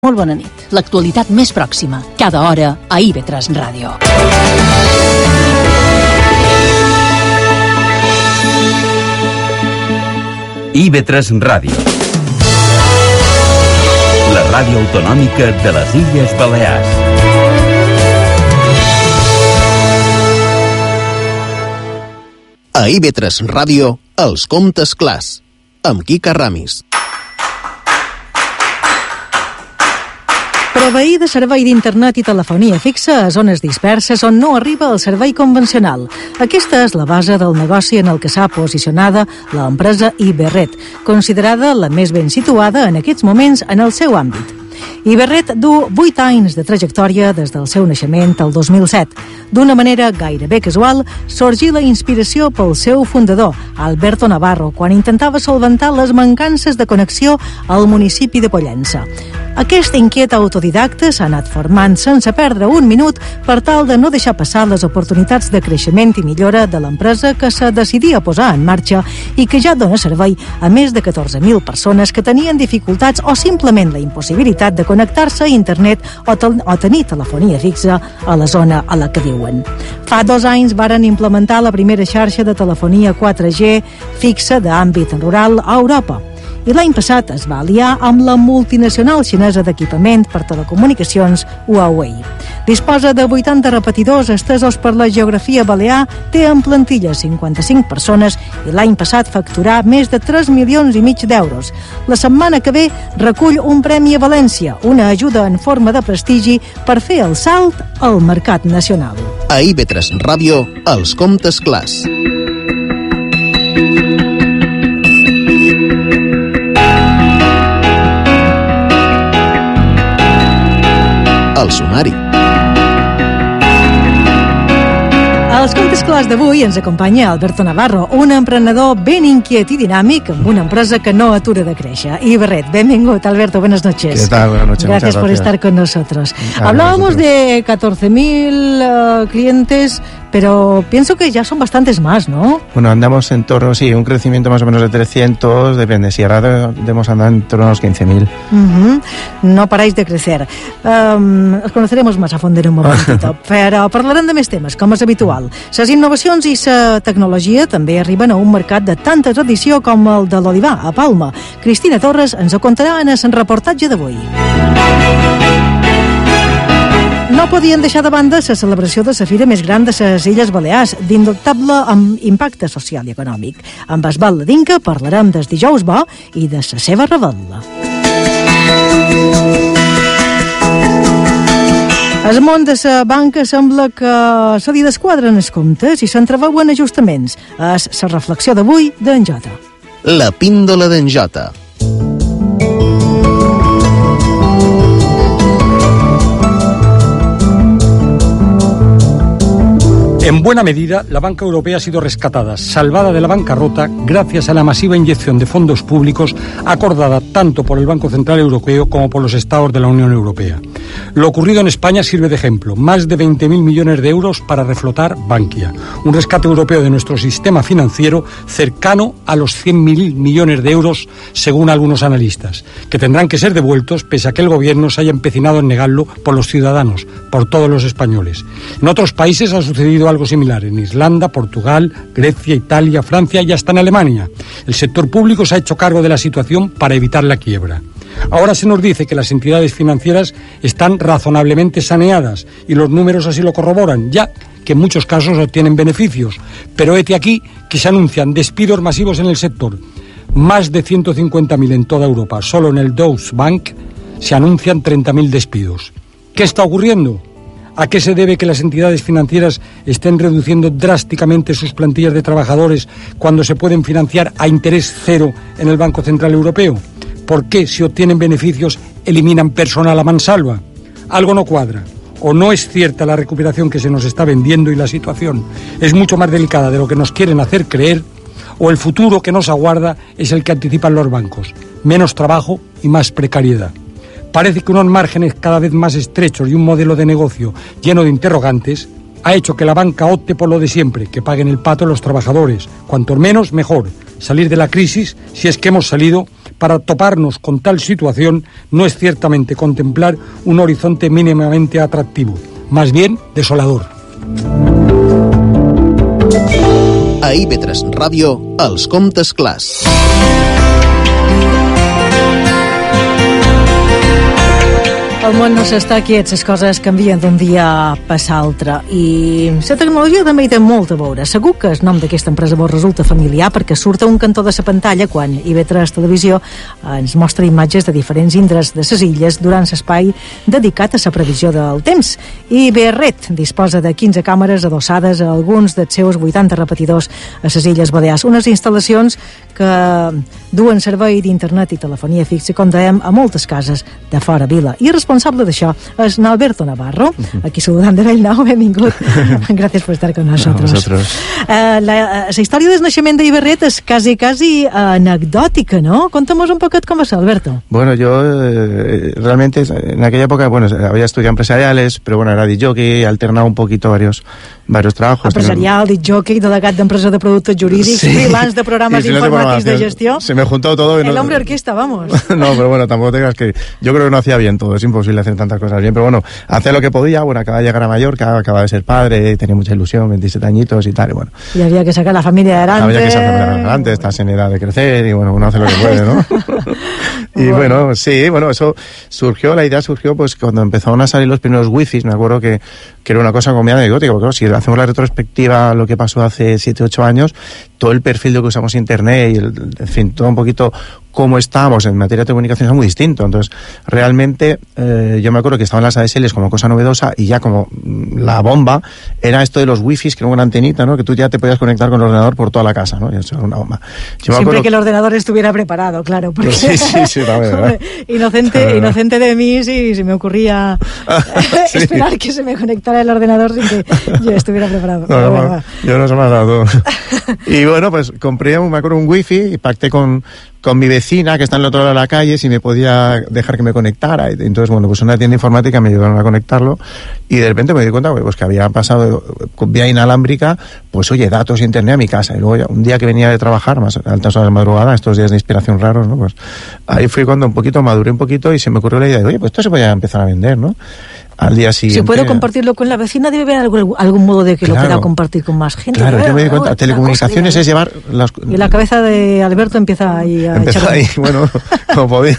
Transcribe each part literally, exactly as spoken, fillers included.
Molt bona nit. L'actualitat més pròxima, cada hora, a I V tres Ràdio. I V tres Ràdio. La ràdio autonòmica de les Illes Balears. A I V tres Ràdio, Els Comptes Clars, amb Quica Ramis. Proveir de servei d'internet i telefonia fixa a zones disperses on no arriba el servei convencional. Aquesta és la base del negoci en el que s'ha posicionada l'empresa Iberret, considerada la més ben situada en aquests moments en el seu àmbit. Iberret du vuit anys de trajectòria des del seu naixement el dos mil set. D'una manera gairebé casual, sorgí la inspiració pel seu fundador, Alberto Navarro, quan intentava solventar les mancances de connexió al municipi de Pollença. Aquest inquiet autodidacta s'ha anat formant sense perdre un minut per tal de no deixar passar les oportunitats de creixement i millora de l'empresa que se decidia a posar en marxa i que ja dona servei a més de catorze mil persones que tenien dificultats o simplement la impossibilitat de connectar-se a internet o, tel- o tenir telefonia fixa a la zona a la que viuen. Fa dos anys varen implementar la primera xarxa de telefonia quatre G fixa d'àmbit rural a Europa. I l'any passat es va aliar amb la multinacional xinesa d'equipament per telecomunicacions Huawei. Disposa de vuitanta repetidors estesos per la geografia balear, té en plantilla cinquanta-cinc persones i l'any passat facturà més de tres milions i mig d'euros. La setmana que ve recull un premi a València, una ajuda en forma de prestigi per fer el salt al mercat nacional. A I V tres Ràdio, Els Comptes Clars. El sumari. Als Comptes Clars d'avui ens acompanya Alberto Navarro, un emprenedor ben inquiet i dinàmic amb una empresa que no atura de créixer. Iberret, benvingut, Alberto, buenas noches. ¿Qué tal? Buenas noches. Gracias, gracias por estar con nosotros. Ah, Hablábamos nosotros. de catorce mil uh, clientes, pero pienso que ya son bastantes más, ¿no? Bueno, andamos en torno, sí, un crecimiento más o menos de trescientos, depende, si ahora debemos andar en torno a los quince mil. Uh-huh. No paráis de crecer. Um, os conoceremos más a fons en un momentito, però parlarem de més temes, com és habitual. Les innovacions i la tecnologia també arriben a un mercat de tanta tradició com el de l'olivar, a Palma. Cristina Torres ens ho contarà en el reportatge d'avui. No podien deixar de banda la celebració de la fira més gran de les Illes Balears, d'indubtable amb impacte social i econòmic. Amb Esbal Ladinca parlarem des dijous bo i de la seva rebel·la. El món de la banca sembla que se li desquadren els comptes i s'entreveuen ajustaments. És la reflexió d'avui d'en Jota. La píndola d'en Jota. En buena medida, la banca europea ha sido rescatada, salvada de la bancarrota, gracias a la masiva inyección de fondos públicos acordada tanto por el Banco Central Europeo como por los Estados de la Unión Europea. Lo ocurrido en España sirve de ejemplo. Más de veinte mil millones de euros para reflotar Bankia. Un rescate europeo de nuestro sistema financiero cercano a los cien mil millones de euros, según algunos analistas, que tendrán que ser devueltos pese a que el gobierno se haya empecinado en negarlo por los ciudadanos, por todos los españoles. En otros países ha sucedido algo similar, en Irlanda, Portugal, Grecia, Italia, Francia y hasta en Alemania. El sector público se ha hecho cargo de la situación para evitar la quiebra. Ahora se nos dice que las entidades financieras están razonablemente saneadas y los números así lo corroboran, ya que en muchos casos obtienen beneficios. Pero hete aquí que se anuncian despidos masivos en el sector. Más de ciento cincuenta mil en toda Europa. Solo en el Deutsche Bank se anuncian treinta mil despidos. ¿Qué está ocurriendo? ¿A qué se debe que las entidades financieras estén reduciendo drásticamente sus plantillas de trabajadores cuando se pueden financiar a interés cero en el Banco Central Europeo? ¿Por qué, si obtienen beneficios, eliminan personal a mansalva? Algo no cuadra. O no es cierta la recuperación que se nos está vendiendo y la situación es mucho más delicada de lo que nos quieren hacer creer, o el futuro que nos aguarda es el que anticipan los bancos. Menos trabajo y más precariedad. Parece que unos márgenes cada vez más estrechos y un modelo de negocio lleno de interrogantes ha hecho que la banca opte por lo de siempre, que paguen el pato los trabajadores. Cuanto menos, mejor. Salir de la crisis, si es que hemos salido, para toparnos con tal situación no es ciertamente contemplar un horizonte mínimamente atractivo, más bien desolador. A I B tres Ràdio, els comptes clars. El món no s'està quiet, les coses canvien d'un dia a passar altre i la tecnologia també hi té molt a veure. Segur que el nom d'aquesta empresa vos resulta familiar perquè surt a un cantó de la pantalla quan I B tres Televisió ens mostra imatges de diferents indrets de les illes durant l'espai dedicat a la previsió del temps. I Berret disposa de quinze càmeres adossades a alguns dels seus vuitanta repetidors a les Illes Balears. Unes instal·lacions que duen servei d'internet i telefonia fixa, com dèiem, a moltes cases de fora vila. I el responsable d'això és Alberto Navarro, aquí saludant de Bellnau, benvingut. Gràcies per estar con nosotros. Uh, la, la història del naixement d'Iberret és quasi, quasi anecdòtica, ¿no? Contamos un poquet com va ser, Alberto. Bueno, yo eh, realmente en aquella época, bueno, había estudiado empresariales, pero bueno, era disc-jockey, he alternado un poquito varios, varios trabajos. Empresarial, disc-jockey, delegat d'empresa de productes jurídics, sí. Freelance de programes sí, informàtics de gestió. Se me juntó todo. Y el no, hombre orquesta, vamos. No, pero bueno, tampoco tengas que... Yo creo que no hacía bien todo, es imposible hacer tantas cosas bien, pero bueno, hacía lo que podía. Bueno, acaba de llegar a Mallorca, acaba de ser padre, tenía mucha ilusión, veintisiete añitos y tal, y bueno. Y había que sacar la familia adelante. Había que sacar la familia adelante, estás en edad de crecer y bueno, uno hace lo que puede, ¿no? Y bueno. bueno, sí, bueno, eso surgió, la idea surgió pues cuando empezaron a salir los primeros wifis, me acuerdo que, que era una cosa como muy anecdótica, porque claro, si hacemos la retrospectiva a lo que pasó hace siete, ocho años, todo el perfil de lo que usamos internet y el, en fin, todo un poquito cómo estábamos en materia de comunicación es muy distinto. Entonces, realmente, eh, yo me acuerdo que estaban las A D S Ls como cosa novedosa y ya como la bomba era esto de los wifis, que era una antenita, ¿no? Que tú ya te podías conectar con el ordenador por toda la casa, ¿no? Y eso era una bomba. Yo Siempre acuerdo... que el ordenador estuviera preparado, claro. Porque... Sí, sí, sí, también, ¿verdad? Inocente, ¿verdad? Inocente de mí si, si me ocurría sí. esperar que se me conectara el ordenador sin que yo estuviera preparado. No, no, no, yo no se me ha dado. Y bueno, pues compré, me acuerdo, un wifi y pacté con... con mi vecina que está en el otro lado de la calle si me podía dejar que me conectara. Y entonces, bueno, pues una tienda informática me ayudaron a conectarlo y de repente me di cuenta pues que había pasado con vía inalámbrica, pues oye, datos y internet a mi casa. Y luego ya, un día que venía de trabajar, más a altas horas de madrugada, estos días de inspiración raros, ¿no? Pues ahí fui cuando un poquito maduré un poquito y se me ocurrió la idea de, oye, pues esto se puede empezar a vender, ¿no? Al día siguiente. Si puedo compartirlo con la vecina, debe haber algún, algún modo de que claro, lo pueda compartir con más gente. Claro, yo me di cuenta, telecomunicaciones es llevar las... Y la cabeza de Alberto empieza ahí a Empezó echar... ahí, bueno, como podía.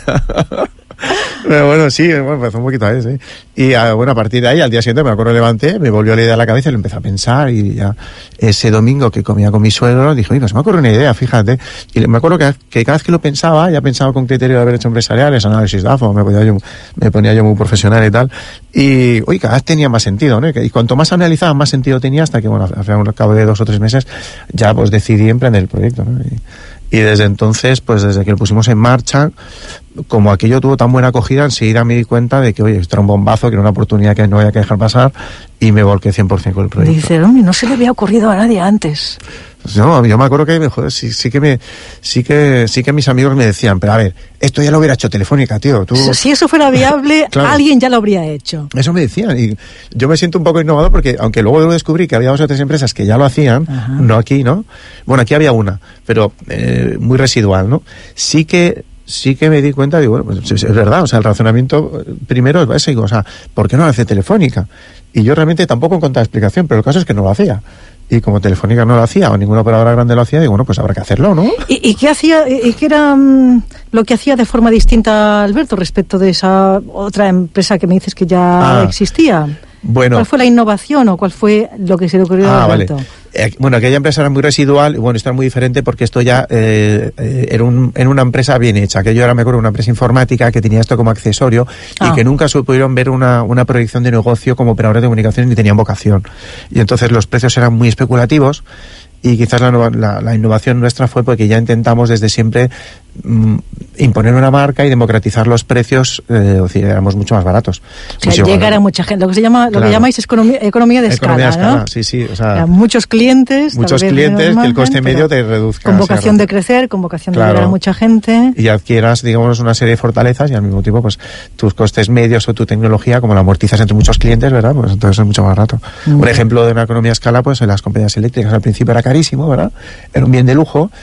Pero bueno, sí, bueno, empezó un poquito ahí, sí. Y a, bueno, a partir de ahí, al día siguiente, me acuerdo, levanté, me volvió la idea a la cabeza y lo empecé a pensar. Y ya ese domingo que comía con mi suegro, dije, oye, pues me ocurre una idea, fíjate. Y me acuerdo que, que cada vez que lo pensaba, ya pensaba con criterio de haber hecho empresariales, análisis de A F O, me ponía yo, me ponía yo muy profesional y tal. Y, oye, cada vez tenía más sentido, ¿no? Y cuanto más analizaba, más sentido tenía, hasta que, bueno, al cabo de dos o tres meses, ya pues decidí emprender el proyecto, ¿no? Y, Y desde entonces, pues desde que lo pusimos en marcha, como aquello tuvo tan buena acogida, enseguida me di cuenta de que, oye, esto era un bombazo, que era una oportunidad que no había que dejar pasar, y me volqué cien por ciento con el proyecto. Dice, hombre, no se le había ocurrido a nadie antes. No, yo me acuerdo que joder, sí, sí que me, sí que, sí que mis amigos me decían, pero a ver, esto ya lo hubiera hecho Telefónica, tío. Tú... Si eso fuera viable, claro, alguien ya lo habría hecho. Eso me decían, y yo me siento un poco innovador porque, aunque luego lo descubrí que había dos o tres empresas que ya lo hacían, ajá, no aquí, ¿no? Bueno, aquí había una, pero eh, muy residual, ¿no? Sí que sí que me di cuenta, digo, bueno, pues es verdad, o sea, el razonamiento primero es básico, o sea, ¿por qué no lo hace Telefónica? Y yo realmente tampoco encontraba explicación, pero el caso es que no lo hacía. Y como Telefónica no lo hacía, o ninguna operadora grande lo hacía, digo, bueno, pues habrá que hacerlo, ¿no? ¿Y, y qué hacía, y qué era um, lo que hacía de forma distinta, Alberto, respecto de esa otra empresa que me dices que ya ah, existía? Bueno. ¿Cuál fue la innovación o cuál fue lo que se le ocurrió a ah, Alberto? Vale. Eh, bueno, aquella empresa era muy residual, y bueno, esto era muy diferente porque esto ya eh, eh, era un, en una empresa bien hecha. Aquello era, me acuerdo, una empresa informática que tenía esto como accesorio ah. y que nunca se pudieron ver una, una proyección de negocio como operadores de comunicaciones ni tenían vocación. Y entonces los precios eran muy especulativos. Y quizás la, la, la innovación nuestra fue porque ya intentamos desde siempre mm, imponer una marca y democratizar los precios, eh, o sea, éramos mucho más baratos. O sea, llegar a mucha gente, lo que se llama, claro, lo que llamáis economía, economía de economía escala, escala, ¿no? Sí, sí, o sea, muchos clientes, muchos clientes, que el coste medio te reduzca. Con vocación de crecer, con vocación claro, de llegar a mucha gente. Y adquieras, digamos, una serie de fortalezas y al mismo tiempo, pues, tus costes medios o tu tecnología, como la amortizas entre muchos clientes, ¿verdad? Pues entonces es mucho más barato. Mm. Un ejemplo de una economía a escala, pues en las compañías eléctricas al principio era carísimo, ¿verdad? Era un bien de lujo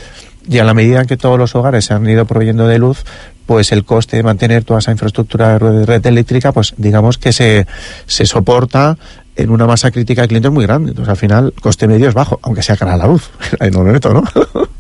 y a la medida en que todos los hogares se han ido proveyendo de luz, pues el coste de mantener toda esa infraestructura de red eléctrica, pues digamos que se, se soporta en una masa crítica de clientes muy grande. Entonces, al final, el coste medio es bajo, aunque sea cara a la luz. Ahí no lo neto, ¿no?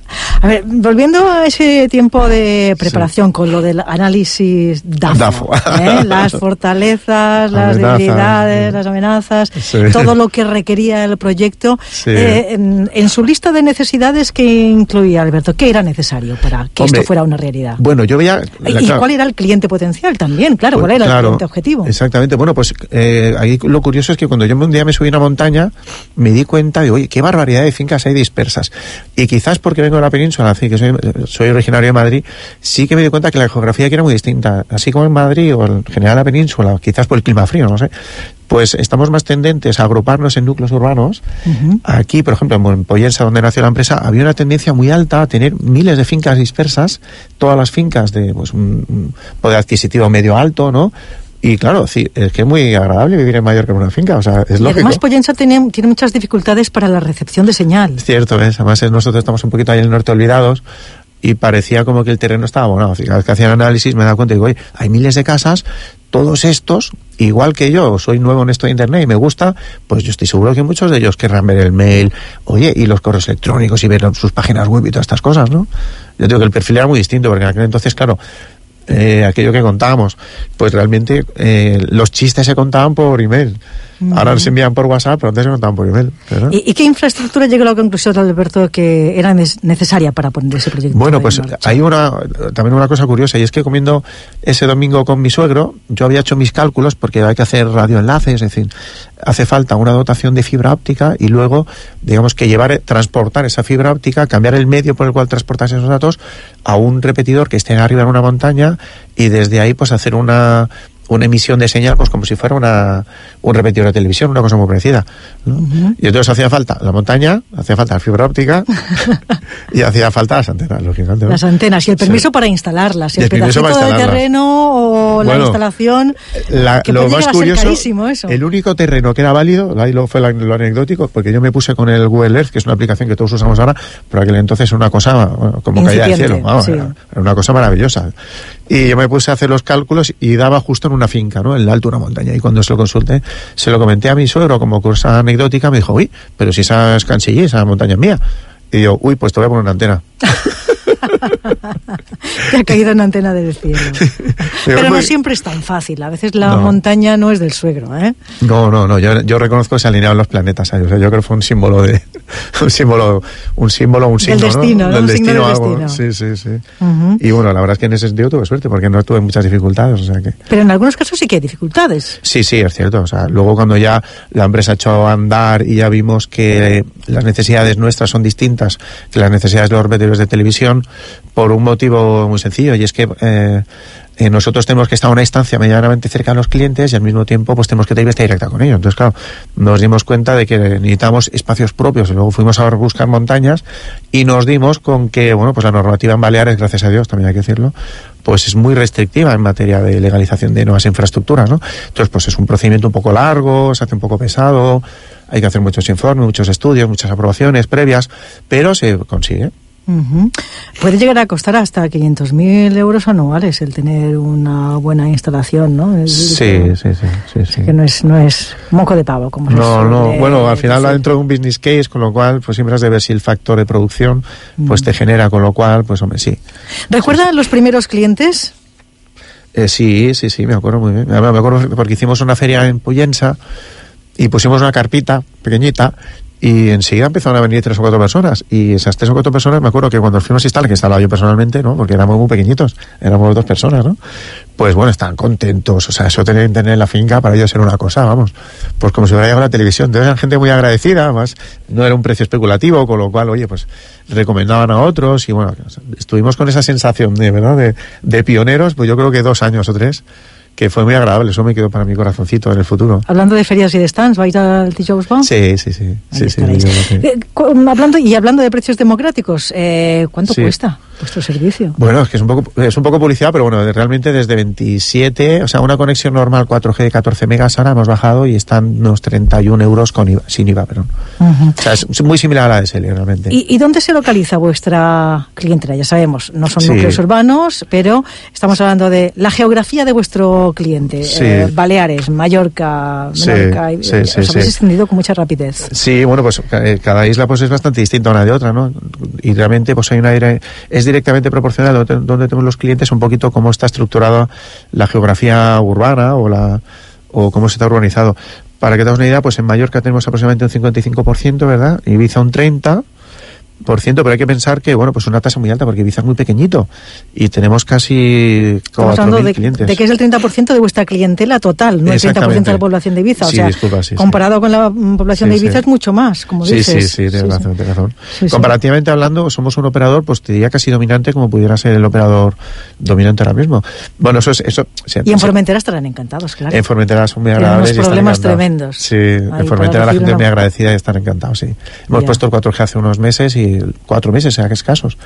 A ver, volviendo a ese tiempo de preparación, sí, con lo del análisis DAFO, DAFO. ¿eh? Las fortalezas, las amenazas, debilidades, las amenazas, sí, todo lo que requería el proyecto. Sí. Eh, en, en su lista de necesidades, ¿qué incluía, Alberto? ¿Qué era necesario para que Hombre, esto fuera una realidad? Bueno, yo veía... ¿Y claro, cuál era el cliente potencial también? Claro, pues, ¿cuál era claro, el cliente objetivo? Exactamente. Bueno, pues eh, ahí lo curioso es que cuando yo un día me subí a una montaña, me di cuenta de, oye, qué barbaridad de fincas hay dispersas. Y quizás porque vengo de la península, así que soy, soy originario de Madrid, sí que me di cuenta que la geografía aquí era muy distinta. Así como en Madrid o en general la península, quizás por el clima frío, no sé, pues estamos más tendentes a agruparnos en núcleos urbanos. Uh-huh. Aquí, por ejemplo, en Pollensa, donde nació la empresa, había una tendencia muy alta a tener miles de fincas dispersas, todas las fincas de pues un, un poder adquisitivo medio alto, ¿no? Y claro, sí, es que es muy agradable vivir en Mallorca en una finca, o sea, es lógico. Y además Pollensa tiene, tiene muchas dificultades para la recepción de señal. Es cierto, ¿ves? Además nosotros estamos un poquito ahí en el norte olvidados y parecía como que el terreno estaba abonado. Cada vez que hacían análisis me he dado cuenta y digo, oye, hay miles de casas, todos estos, igual que yo, soy nuevo en esto de internet y me gusta, pues yo estoy seguro que muchos de ellos querrán ver el mail, oye, y los correos electrónicos y ver sus páginas web y todas estas cosas, ¿no? Yo digo que el perfil era muy distinto, porque en aquel entonces, claro, Eh, aquello que contábamos, pues realmente eh, los chistes se contaban por email. Uh-huh. Ahora se envían por WhatsApp, pero antes se contaban por email, ¿verdad? ¿Y, ¿Y qué infraestructura llegó a la conclusión, Alberto, que era necesaria para poner ese proyecto? Bueno, pues hay una también una cosa curiosa, y es que comiendo ese domingo con mi suegro, yo había hecho mis cálculos, porque hay que hacer radioenlaces, es decir, hace falta una dotación de fibra óptica y luego, digamos que llevar, transportar esa fibra óptica, cambiar el medio por el cual transportas esos datos a un repetidor que esté arriba en una montaña y desde ahí pues hacer una una emisión de señal, pues como si fuera una un repetidor de televisión, una cosa muy parecida, ¿no? Uh-huh. Y entonces hacía falta la montaña, hacía falta la fibra óptica y hacía falta las antenas, lógicamente, ¿no? Las antenas y el permiso sí. para instalarlas, el, el pedacito de terreno o bueno, la instalación. La, que lo más curioso, eso. El único terreno que era válido, ahí lo fue lo anecdótico, porque yo me puse con el Google Earth, que es una aplicación que todos usamos ahora, pero aquel entonces era una cosa bueno, como caía del cielo, vamos, sí. era, era una cosa maravillosa. Y yo me puse a hacer los cálculos y daba justo en una finca, ¿no? En el alto de una montaña. Y cuando se lo consulté, se lo comenté a mi suegro como cosa anecdótica, me dijo, uy, pero si esa es Cancillí, esa montaña es mía. Y yo, uy, pues te voy a poner una antena. Te ha caído una antena del cielo. Pero no siempre es tan fácil. A veces la no. montaña no es del suegro, ¿eh? No, no, no. Yo, yo reconozco que se alineaban los planetas. ¿eh? O sea, yo creo que fue un símbolo de... Un símbolo, un símbolo, un signo, del destino, ¿no? Del del destino, algo. Destino. Sí, sí, sí. Uh-huh. Y bueno, la verdad es que en ese sentido tuve suerte, porque no tuve muchas dificultades, o sea que... Pero en algunos casos sí que hay dificultades. Sí, sí, es cierto. O sea, luego cuando ya la empresa ha hecho a andar y ya vimos que las necesidades nuestras son distintas que las necesidades de los repetidores de televisión, por un motivo muy sencillo, y es que eh, eh, nosotros tenemos que estar a una distancia medianamente cerca de los clientes y al mismo tiempo pues tenemos que tener vista directa con ellos. Entonces, claro, nos dimos cuenta de que necesitamos espacios propios y luego fuimos a buscar montañas y nos dimos con que, bueno, pues la normativa en Baleares, gracias a Dios, también hay que decirlo, pues es muy restrictiva en materia de legalización de nuevas infraestructuras, ¿no? Entonces, pues es un procedimiento un poco largo, se hace un poco pesado, hay que hacer muchos informes, muchos estudios, muchas aprobaciones previas, pero se consigue. Uh-huh. Puede llegar a costar hasta quinientos mil euros anuales el tener una buena instalación, ¿no? El, sí, el, sí, sí, sí, sí. Que no es, no es moco de pavo, como no, se suele no, bueno, al final decir. Dentro de un business case, con lo cual, pues siempre has de ver si el factor de producción, pues uh-huh. te genera, con lo cual, pues hombre, sí. ¿Recuerda sí, sí. los primeros clientes? Eh, sí, sí, sí, me acuerdo muy bien. Me acuerdo porque hicimos una feria en Pollensa y pusimos una carpita pequeñita y enseguida empezaron a venir tres o cuatro personas y esas tres o cuatro personas, me acuerdo que cuando fuimos a instalar, que instalaba yo personalmente, ¿no? Porque éramos muy pequeñitos, éramos dos personas, ¿no? Pues bueno, estaban contentos, o sea, eso tener internet en la finca para ellos era una cosa, vamos, pues como si hubiera llegado a la televisión. Entonces eran gente muy agradecida, además no era un precio especulativo, con lo cual, oye, pues recomendaban a otros y bueno, estuvimos con esa sensación de, ¿verdad?, de, de pioneros, pues yo creo que dos años o tres, que fue muy agradable, eso me quedó para mi corazoncito en el futuro. Hablando de ferias y de stands, ¿vais al Dijous Bon? Sí, sí, sí. sí, sí, sí, sí. Eh, hablando, y hablando de precios democráticos, eh, ¿cuánto sí. cuesta? vuestro servicio. Bueno, es que es un poco es un poco publicidad, pero bueno, realmente desde veintisiete, o sea, una conexión normal cuatro G de catorce megas ahora hemos bajado y están unos treinta y un euros con I V A, sin I V A, perdón. Uh-huh. O sea, es muy similar a la D S L realmente. ¿Y, ¿Y dónde se localiza vuestra clientela? Ya sabemos, no son sí. núcleos urbanos, pero estamos hablando de la geografía de vuestro cliente. Sí. Eh, Baleares, Mallorca, Menorca, sí, y, sí, eh, sí, os habéis sí. extendido con mucha rapidez. Sí, bueno, pues cada isla pues es bastante distinta una de otra, ¿no? Y realmente pues hay una es directamente proporcional donde, donde tenemos los clientes un poquito cómo está estructurada la geografía urbana o la o cómo se está urbanizado. Para que te hagas una idea, pues en Mallorca tenemos aproximadamente un cincuenta y cinco por ciento, ¿verdad? Ibiza un treinta por ciento. Por ciento, pero hay que pensar que, bueno, pues una tasa muy alta porque Ibiza es muy pequeñito y tenemos casi cuatro mil clientes. De que es el treinta por ciento de vuestra clientela total, no el treinta por ciento de la población de Ibiza. O sí, sea, disculpa, sí, comparado sí. con la población sí, de Ibiza sí. es mucho más, como sí, dices. Sí, sí, tienes sí, razón, sí. tienes razón. Sí, Comparativamente sí. hablando, somos un operador, pues te diría casi dominante como pudiera ser el operador dominante ahora mismo. Bueno, eso es... Eso, o sea, y en Formentera estarán encantados, claro. En Formentera son muy agradables. Tienen unos problemas tremendos. Sí, en Formentera la gente es muy agradecida y están encantados, sí. Hemos ya. puesto el cuatro G hace unos meses y cuatro meses, sea que escasos.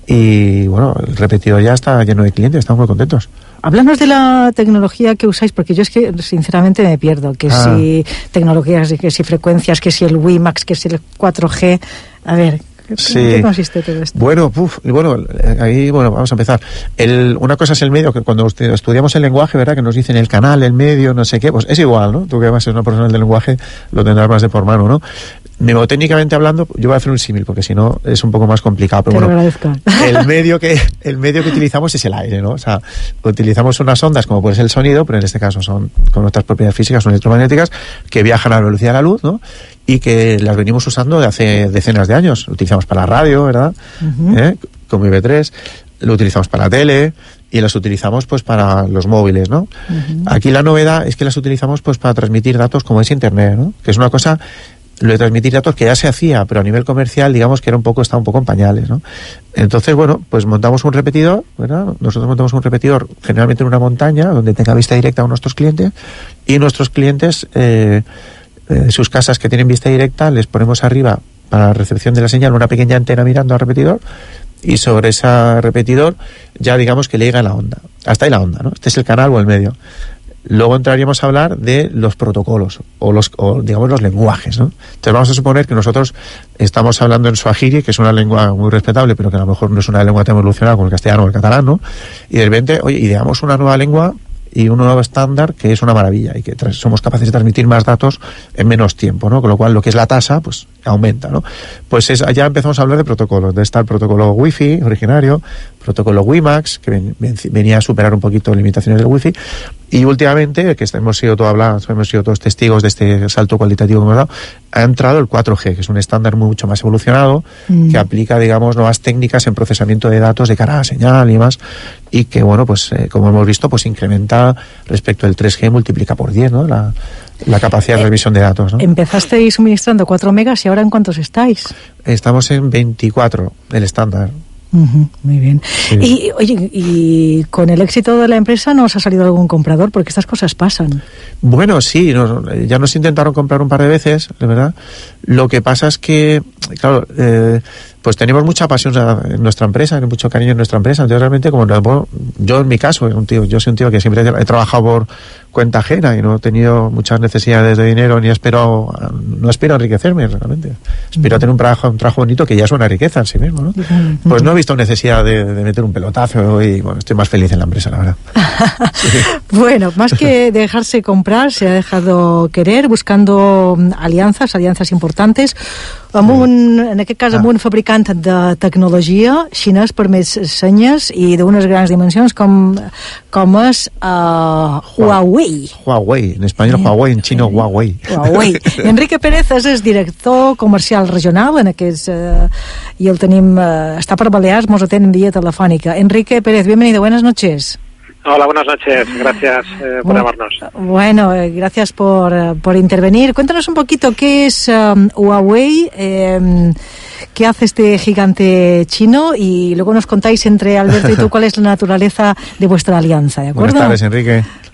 Y bueno, el repetidor ya está lleno de clientes, estamos muy contentos. Háblanos de la tecnología que usáis, porque yo es que sinceramente me pierdo, que ah. si tecnologías, que si frecuencias, que si el WiMAX, que si el cuatro G, a ver... Sí. ¿Qué consiste todo esto? Bueno, puf, bueno, ahí, bueno, vamos a empezar. El, una cosa es el medio, que cuando usted, estudiamos el lenguaje, ¿verdad? Que nos dicen el canal, el medio, no sé qué, pues es igual, ¿no? Tú que además eres una profesional del lenguaje, lo tendrás más de por mano, ¿no? Mnemotécnicamente hablando, yo voy a hacer un símil, porque si no es un poco más complicado. Pero Te bueno, lo agradezco. el medio que el medio que utilizamos es el aire, ¿no? O sea, utilizamos unas ondas como puede ser el sonido, pero en este caso son con otras propiedades físicas, son electromagnéticas, que viajan a la velocidad de la luz, ¿no? Y que las venimos usando de hace decenas de años. Lo utilizamos para la radio, ¿verdad? Uh-huh. ¿Eh? Como I V tres, lo utilizamos para la tele y las utilizamos pues para los móviles, ¿no? Uh-huh. Aquí la novedad es que las utilizamos pues para transmitir datos como es Internet, ¿no? Que es una cosa, lo de transmitir datos que ya se hacía, pero a nivel comercial digamos que era un poco, estaba un poco en pañales, ¿no? Entonces, bueno, pues montamos un repetidor, ¿verdad? Nosotros montamos un repetidor generalmente en una montaña donde tenga vista directa a nuestros clientes y nuestros clientes... Eh, Eh, sus casas que tienen vista directa, les ponemos arriba para la recepción de la señal una pequeña antena mirando al repetidor y sobre ese repetidor ya digamos que le llega la onda. Hasta ahí la onda, ¿no? Este es el canal o el medio. Luego entraríamos a hablar de los protocolos o los o digamos los lenguajes, ¿no? Entonces vamos a suponer que nosotros estamos hablando en Swahili, que es una lengua muy respetable, pero que a lo mejor no es una lengua tan evolucionada como el castellano o el catalán, ¿no? Y de repente, oye, ideamos una nueva lengua y un nuevo estándar que es una maravilla y que tra- somos capaces de transmitir más datos en menos tiempo, ¿no? Con lo cual lo que es la tasa pues aumenta, ¿no? Pues es, ya empezamos a hablar de protocolos, de estar el protocolo Wi-Fi originario, protocolo WiMAX, que ven, ven, venía a superar un poquito limitaciones del Wi-Fi, y últimamente, que hemos sido todos hablados, hemos sido todos testigos de este salto cualitativo que hemos dado, ha entrado el cuatro G, que es un estándar mucho más evolucionado, mm. que aplica, digamos, nuevas técnicas en procesamiento de datos de cara a la señal y demás, y que, bueno, pues, eh, como hemos visto, pues incrementa respecto al tres G, multiplica por diez, ¿no? La, la capacidad de revisión de datos, ¿no? Empezasteis suministrando cuatro megas y ahora ¿en cuántos estáis? Estamos en veinticuatro, el estándar. Uh-huh, muy bien. Sí. Y oye, y con el éxito de la empresa, ¿no os ha salido algún comprador? Porque estas cosas pasan. Bueno, sí, nos, ya nos intentaron comprar un par de veces, de verdad. Lo que pasa es que, claro, eh, pues tenemos mucha pasión en nuestra empresa, mucho cariño en nuestra empresa. Entonces realmente, como bueno, yo en mi caso, un tío, yo soy un tío que siempre he trabajado por cuenta ajena y no he tenido muchas necesidades de dinero ni espero, no espero enriquecerme realmente. Espero uh-huh. tener un trabajo, un trabajo bonito que ya es una riqueza en sí mismo, ¿no? Uh-huh. Pues no he visto necesidad de, de meter un pelotazo y bueno, estoy más feliz en la empresa, la verdad. Sí. Bueno, más que dejarse comprar, se ha dejado querer buscando alianzas, alianzas importantes, amb un, en aquest cas amb ah. un fabricant de tecnologia xinès per més senyes i d'unes grans dimensions com, com és uh, Huawei. Huawei, en espanyol eh, Huawei, en xino eh, Huawei. Huawei. Enrique Pérez és el director comercial regional en aquests, uh, i el tenim, uh, està per Balears, mos atén en via telefònica. Enrique Pérez, bienvenido, buenas noches. Hola, buenas noches. Gracias eh, por llamarnos. Bueno, eh, gracias por, eh, por intervenir. Cuéntanos un poquito qué es um, Huawei, eh, qué hace este gigante chino y luego nos contáis entre Alberto y tú cuál es la naturaleza de vuestra alianza, ¿de acuerdo? Buenas tardes, Enrique.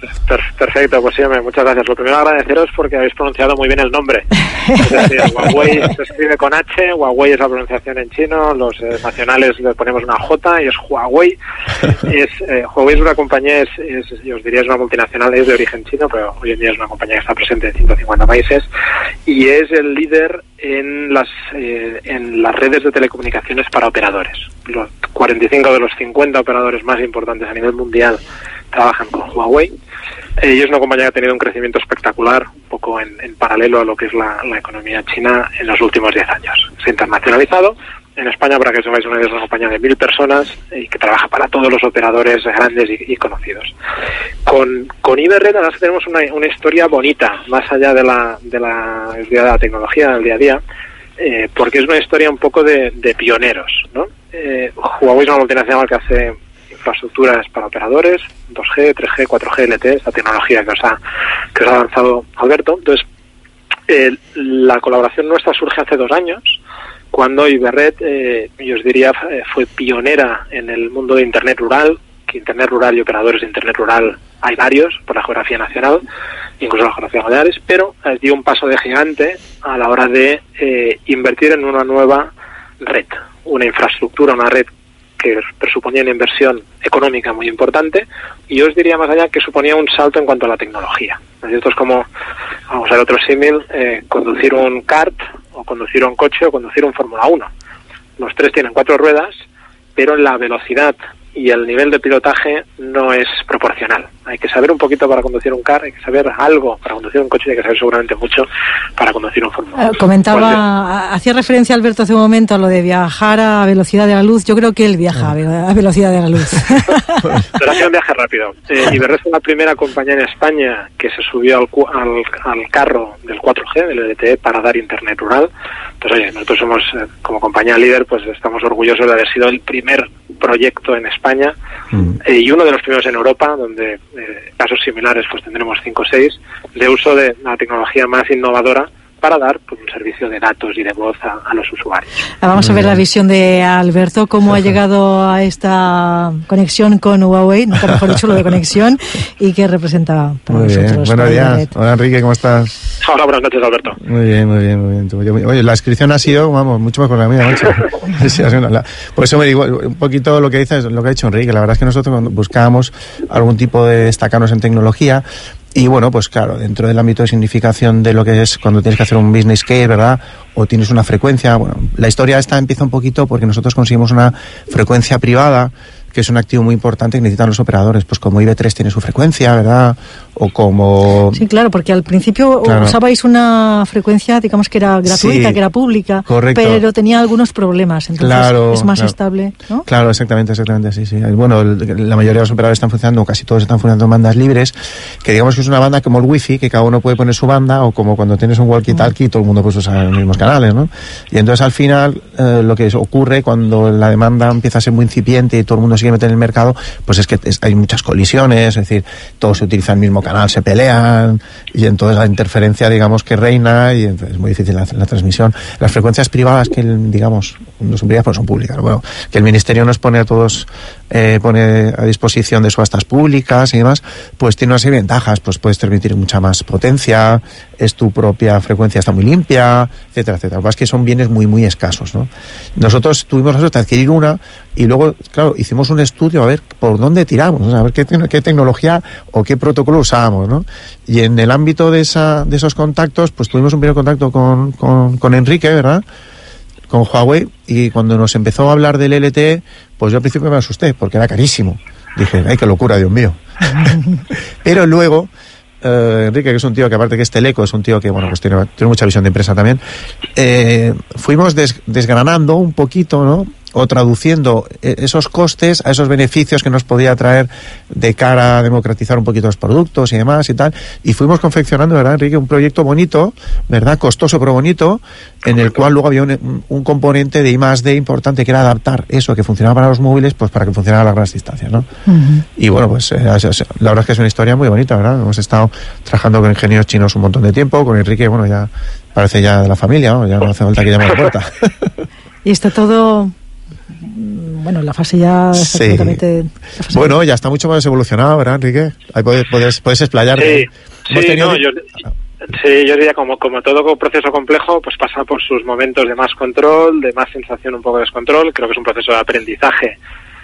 Per- perfecto, pues sí, muchas gracias. Lo primero agradeceros porque habéis pronunciado muy bien el nombre. Es decir, Huawei se escribe con H, Huawei es la pronunciación en chino, los eh, nacionales le ponemos una J y es Huawei. Es, eh, Huawei es una compañía, es, es, yo os diría es una multinacional, es de origen chino, pero hoy en día es una compañía que está presente en ciento cincuenta países y es el líder en las, eh, en las redes de telecomunicaciones para operadores. Los cuarenta y cinco de los cincuenta operadores más importantes a nivel mundial trabajan con Huawei. Eh, y es una compañía que ha tenido un crecimiento espectacular, un poco en, en paralelo a lo que es la, la economía china en los últimos diez años. Se ha internacionalizado. En España, para que os hagáis una idea, es una compañía de mil personas y que trabaja para todos los operadores grandes y, y conocidos. Con, con Iberred, además tenemos una, una historia bonita, más allá de la, de la, de la tecnología del día a día, eh, porque es una historia un poco de, de pioneros, ¿no? Eh, Huawei es una multinacional que hace infraestructuras para operadores, dos G, tres G, cuatro G, L T E, esta tecnología que os ha, que os ha lanzado Alberto. Entonces, eh, la colaboración nuestra surge hace dos años, cuando Iberred, eh, yo os diría, fue pionera en el mundo de Internet rural, que Internet rural y operadores de Internet rural hay varios, por la geografía nacional, incluso las geografías baleares, pero eh, dio un paso de gigante a la hora de eh, invertir en una nueva red, una infraestructura, una red que presuponía una inversión económica muy importante, y yo os diría más allá que suponía un salto en cuanto a la tecnología. Esto es como, vamos a ver otro símil, eh, conducir un kart, o conducir un coche, o conducir un Fórmula uno. Los tres tienen cuatro ruedas, pero la velocidad y el nivel de pilotaje no es proporcional. Hay que saber un poquito para conducir un car, hay que saber algo para conducir un coche y hay que saber seguramente mucho para conducir un Fórmula uno. Eh, comentaba, hacía referencia Alberto hace un momento a lo de viajar a velocidad de la luz. Yo creo que él viaja a, a velocidad de la luz. Pero hace un viaje rápido. Eh, Iberred fue la primera compañía en España que se subió al, al, al carro del cuatro G, del L T E, para dar internet rural. Entonces, oye, nosotros somos, eh, como compañía líder, pues estamos orgullosos de haber sido el primer proyecto en España mm. eh, y uno de los primeros en Europa, donde eh, casos similares pues tendremos cinco o seis, de uso de la tecnología más innovadora para dar pues, un servicio de datos y de voz a, a los usuarios. Vamos a ver la visión de Alberto, cómo ha llegado a esta conexión con Huawei, nunca mejor dicho lo de conexión, y qué representa para muy nosotros. Bien. Buenos días. Hola Enrique, ¿cómo estás? Hola, buenas noches Alberto. Muy bien, muy bien, muy bien. Oye, la inscripción ha sido, vamos, mucho mejor que la mía, macho. Sí, ha sido una, por eso me digo, un poquito lo que dices, lo que ha dicho Enrique, la verdad es que nosotros cuando buscábamos algún tipo de destacarnos en tecnología, y bueno, pues claro, dentro del ámbito de significación de lo que es cuando tienes que hacer un business case, ¿verdad? O tienes una frecuencia, bueno, la historia esta empieza un poquito porque nosotros conseguimos una frecuencia privada, que es un activo muy importante que necesitan los operadores, pues como I B tres tiene su frecuencia, ¿verdad? O como... Sí, claro, porque al principio claro. usabais una frecuencia, digamos que era gratuita, sí, que era pública, correcto. Pero tenía algunos problemas, entonces claro, es más claro. estable, ¿no? Claro, exactamente, exactamente, sí, sí. Bueno, el, la mayoría de los operadores están funcionando, casi todos están funcionando en bandas libres, que digamos que es una banda como el wifi, que cada uno puede poner su banda, o como cuando tienes un walkie-talkie, todo el mundo pues usa los mismos canales, ¿no? Y entonces al final, eh, lo que ocurre cuando la demanda empieza a ser muy incipiente y todo el mundo sigue metiendo en el mercado, pues es que es, hay muchas colisiones, es decir, todos se utilizan el mismo canal, se pelean, y entonces la interferencia, digamos, que reina, y entonces es muy difícil la, la transmisión. Las frecuencias privadas que, digamos, no son privadas, pero son públicas, bueno, que el Ministerio nos pone a todos, eh, pone a disposición de subastas públicas y demás, pues tiene una serie de ventajas, pues puedes transmitir mucha más potencia, es tu propia frecuencia, está muy limpia, etcétera, etcétera. Lo que pasa es que son bienes muy, muy escasos, ¿no? Nosotros tuvimos la suerte de adquirir una, y luego, claro, hicimos un estudio a ver por dónde tiramos, ¿no? A ver qué, qué tecnología o qué protocolo usábamos, ¿no? Y en el ámbito de esa de esos contactos, pues tuvimos un primer contacto con, con, con Enrique, ¿verdad? Con Huawei, y cuando nos empezó a hablar del L T E, pues yo al principio me asusté, porque era carísimo. Dije, ay, qué locura, Dios mío. Pero luego... Uh, Enrique, que es un tío que aparte que es teleco, es un tío que, bueno, pues tiene, tiene mucha visión de empresa también, eh, fuimos des, desgranando un poquito, ¿no? O traduciendo esos costes a esos beneficios que nos podía traer de cara a democratizar un poquito los productos y demás y tal, y fuimos confeccionando, ¿verdad, Enrique? Un proyecto bonito, ¿verdad? Costoso pero bonito, en el cual luego había un, un componente de I más D importante, que era adaptar eso que funcionaba para los móviles, pues para que funcionara a las grandes distancias, ¿no? Uh-huh. Y bueno, pues eh, la verdad es que es una historia muy bonita, ¿verdad? Hemos estado trabajando con ingenieros chinos un montón de tiempo, con Enrique, bueno, ya parece ya de la familia, ¿no? Ya no hace falta que llame a la puerta. Y está todo bueno, la fase ya sí. absolutamente... Fase bueno, ya está mucho más evolucionado, ¿verdad, Enrique? Ahí puedes, puedes, puedes explayarte. Sí, sí no, yo, sí, yo diría como, como todo proceso complejo, pues pasa por sus momentos de más control, de más sensación, un poco de descontrol. Creo que es un proceso de aprendizaje,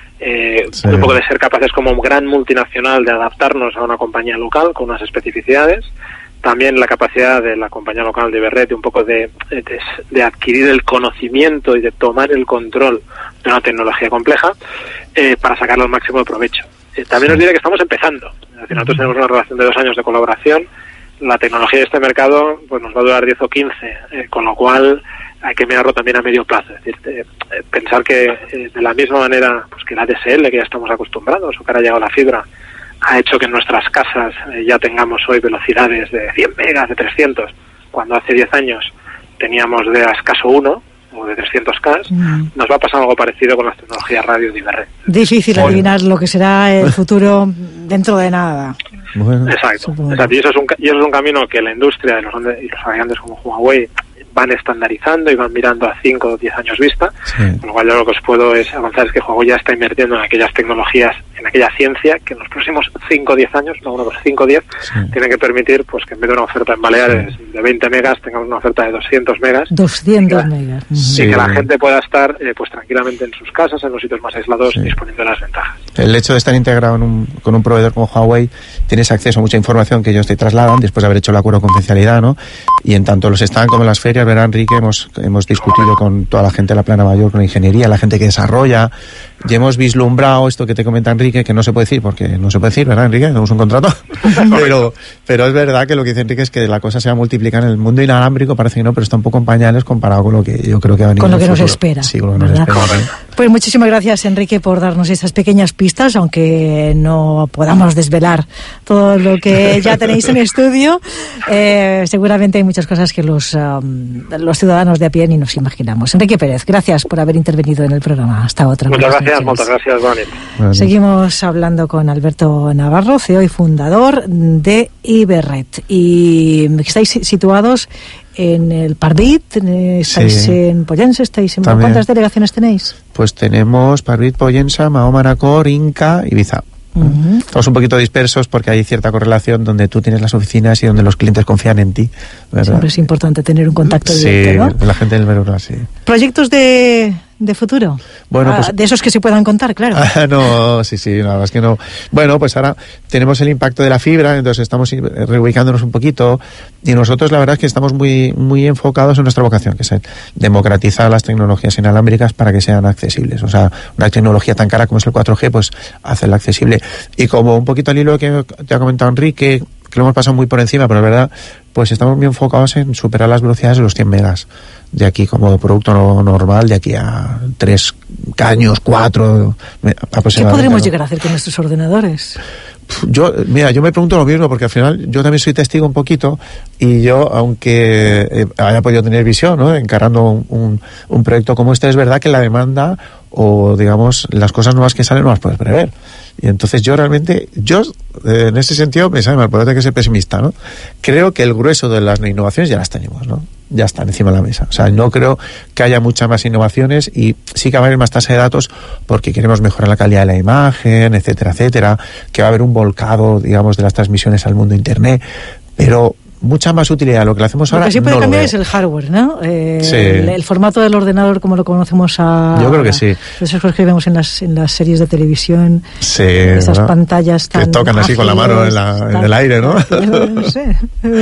eh, sí. un poco de ser capaces como gran multinacional de adaptarnos a una compañía local con unas especificidades. También la capacidad de la compañía local de Iberret de un poco de, de, de adquirir el conocimiento y de tomar el control de una tecnología compleja eh, para sacarle el máximo de provecho. Eh, también os diré que estamos empezando. Es decir, nosotros tenemos una relación de dos años de colaboración. La tecnología de este mercado pues nos va a durar diez o quince, eh, con lo cual hay que mirarlo también a medio plazo. Es decir, eh, eh, pensar que eh, de la misma manera pues que la A D S L, que ya estamos acostumbrados, o que ahora ha llegado la fibra, ha hecho que en nuestras casas eh, ya tengamos hoy velocidades de cien megas, de trescientos, cuando hace diez años teníamos de a escaso uno o de trescientos K, mm. nos va a pasar algo parecido con las tecnologías radio de Iberret. Difícil bueno. adivinar lo que será el futuro dentro de nada. Bueno. Exacto. Exacto. Y, eso es un, y eso es un camino que la industria y los, y los fabricantes como Huawei van estandarizando y van mirando a cinco o diez años vista, sí. con lo cual yo lo que os puedo es avanzar es que Huawei ya está invirtiendo en aquellas tecnologías, en aquella ciencia que en los próximos cinco o diez años, no uno, pues cinco o diez, sí. tienen que permitir pues que en vez de una oferta en Baleares sí. de veinte megas, tengamos una oferta de doscientos megas. doscientos megas. Y sí. que la gente pueda estar eh, pues tranquilamente en sus casas, en los sitios más aislados, sí. disponiendo de las ventajas. El hecho de estar integrado en un, con un proveedor como Huawei, tienes acceso a mucha información que ellos te trasladan después de haber hecho el acuerdo de confidencialidad, ¿no? Y en tanto los stands como en las ferias, verá Enrique, hemos, hemos discutido con toda la gente de la plana mayor, con la ingeniería, la gente que desarrolla, y hemos vislumbrado esto que te comenta Enrique, que no se puede decir, porque no se puede decir, ¿verdad, Enrique? Tenemos un contrato. pero, pero es verdad que lo que dice Enrique es que la cosa se va a multiplicar en el mundo inalámbrico, parece que no, pero está un poco en pañales comparado con lo que yo creo que va a venir. Con lo que nos espera. Sí, con lo que nos espera. Pues muchísimas gracias, Enrique, por darnos esas pequeñas pistas, aunque no podamos desvelar todo lo que ya tenéis en estudio. Eh, seguramente hay muchas cosas que los, um, los ciudadanos de a pie ni nos imaginamos. Enrique Pérez, gracias por haber intervenido en el programa. Hasta otra. Muchas gracias, muchas gracias, Bonnie. Bueno. Seguimos hablando con Alberto Navarro, C E O y fundador de Iberret. Y estáis situados en el Parvit, estáis sí. en Pollensa, estáis en... También. ¿Cuántas delegaciones tenéis? Pues tenemos Parvit, Pollensa, Mahoma, Manacor, Inca, Ibiza. Uh-huh. Estamos un poquito dispersos porque hay cierta correlación donde tú tienes las oficinas y donde los clientes confían en ti, ¿verdad? Siempre es importante tener un contacto sí, directo, ¿no? La gente del Verona, sí. ¿Proyectos de, de futuro? Bueno, pues, ah, de esos que se puedan contar, claro. Ah, no, sí, sí, la verdad es que no. Bueno, pues ahora tenemos el impacto de la fibra, entonces estamos reubicándonos un poquito y nosotros la verdad es que estamos muy, muy enfocados en nuestra vocación, que es el democratizar las tecnologías inalámbricas para que sean accesibles. O sea, una tecnología tan cara como es el cuatro G, pues hacerla accesible. Y como un poquito al hilo que te ha comentado Enrique, que lo hemos pasado muy por encima, pero es verdad, pues estamos muy enfocados en superar las velocidades de los cien megas. De aquí como producto no, normal, de aquí a tres años, cuatro aproximadamente. ¿Qué podremos ¿no? llegar a hacer con nuestros ordenadores? Yo, mira, yo me pregunto lo mismo, porque al final yo también soy testigo un poquito, y yo, aunque eh, haya podido tener visión, ¿no?, encarando un, un, un proyecto como este, es verdad que la demanda, o digamos, las cosas nuevas que salen no las puedes prever. Y entonces yo realmente, yo eh, en ese sentido, me sabe mal, pero tengo que ser pesimista, ¿no? Creo que el grueso de las innovaciones ya las tenemos, ¿no? Ya están encima de la mesa. O sea, no creo que haya muchas más innovaciones, y sí que va a haber más tasa de datos porque queremos mejorar la calidad de la imagen, etcétera, etcétera, que va a haber un volcado, digamos, de las transmisiones al mundo Internet, pero mucha más utilidad. Lo que le hacemos ahora, lo que sí puede no cambiar es el hardware, ¿no? Eh, sí. el, el formato del ordenador como lo conocemos a... Yo creo que sí. Esas cosas que vemos en las, en las series de televisión. Sí, esas ¿verdad? Pantallas tan... Que tocan así ágiles, con la mano en, la, tan, en el aire, ¿no? No sé.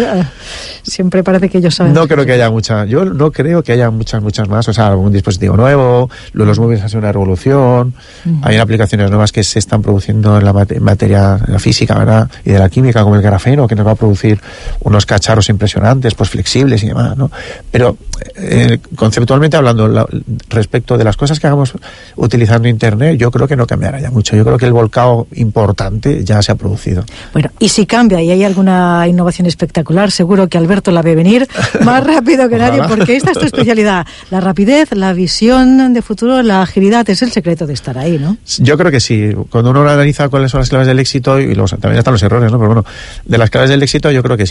Siempre parece que ellos saben. No creo que haya mucha... Yo no creo que haya muchas, muchas más. O sea, algún dispositivo nuevo, los móviles han sido una revolución, uh-huh. Hay aplicaciones nuevas que se están produciendo en la mat- materia, en la física, ¿verdad? Y de la química, como el grafeno, que nos va a producir unos cacharros impresionantes, pues flexibles y demás, ¿no? Pero eh, conceptualmente hablando, la, respecto de las cosas que hagamos utilizando Internet, yo creo que no cambiará ya mucho. Yo creo que el volcado importante ya se ha producido. Bueno, y si cambia y hay alguna innovación espectacular, seguro que Alberto la ve venir más rápido que nadie, porque esta es tu especialidad. La rapidez, la visión de futuro, la agilidad es el secreto de estar ahí, ¿no? Yo creo que sí. Cuando uno analiza cuáles son las claves del éxito, y los, también están los errores, ¿no? Pero bueno, de las claves del éxito, yo creo que sí. La,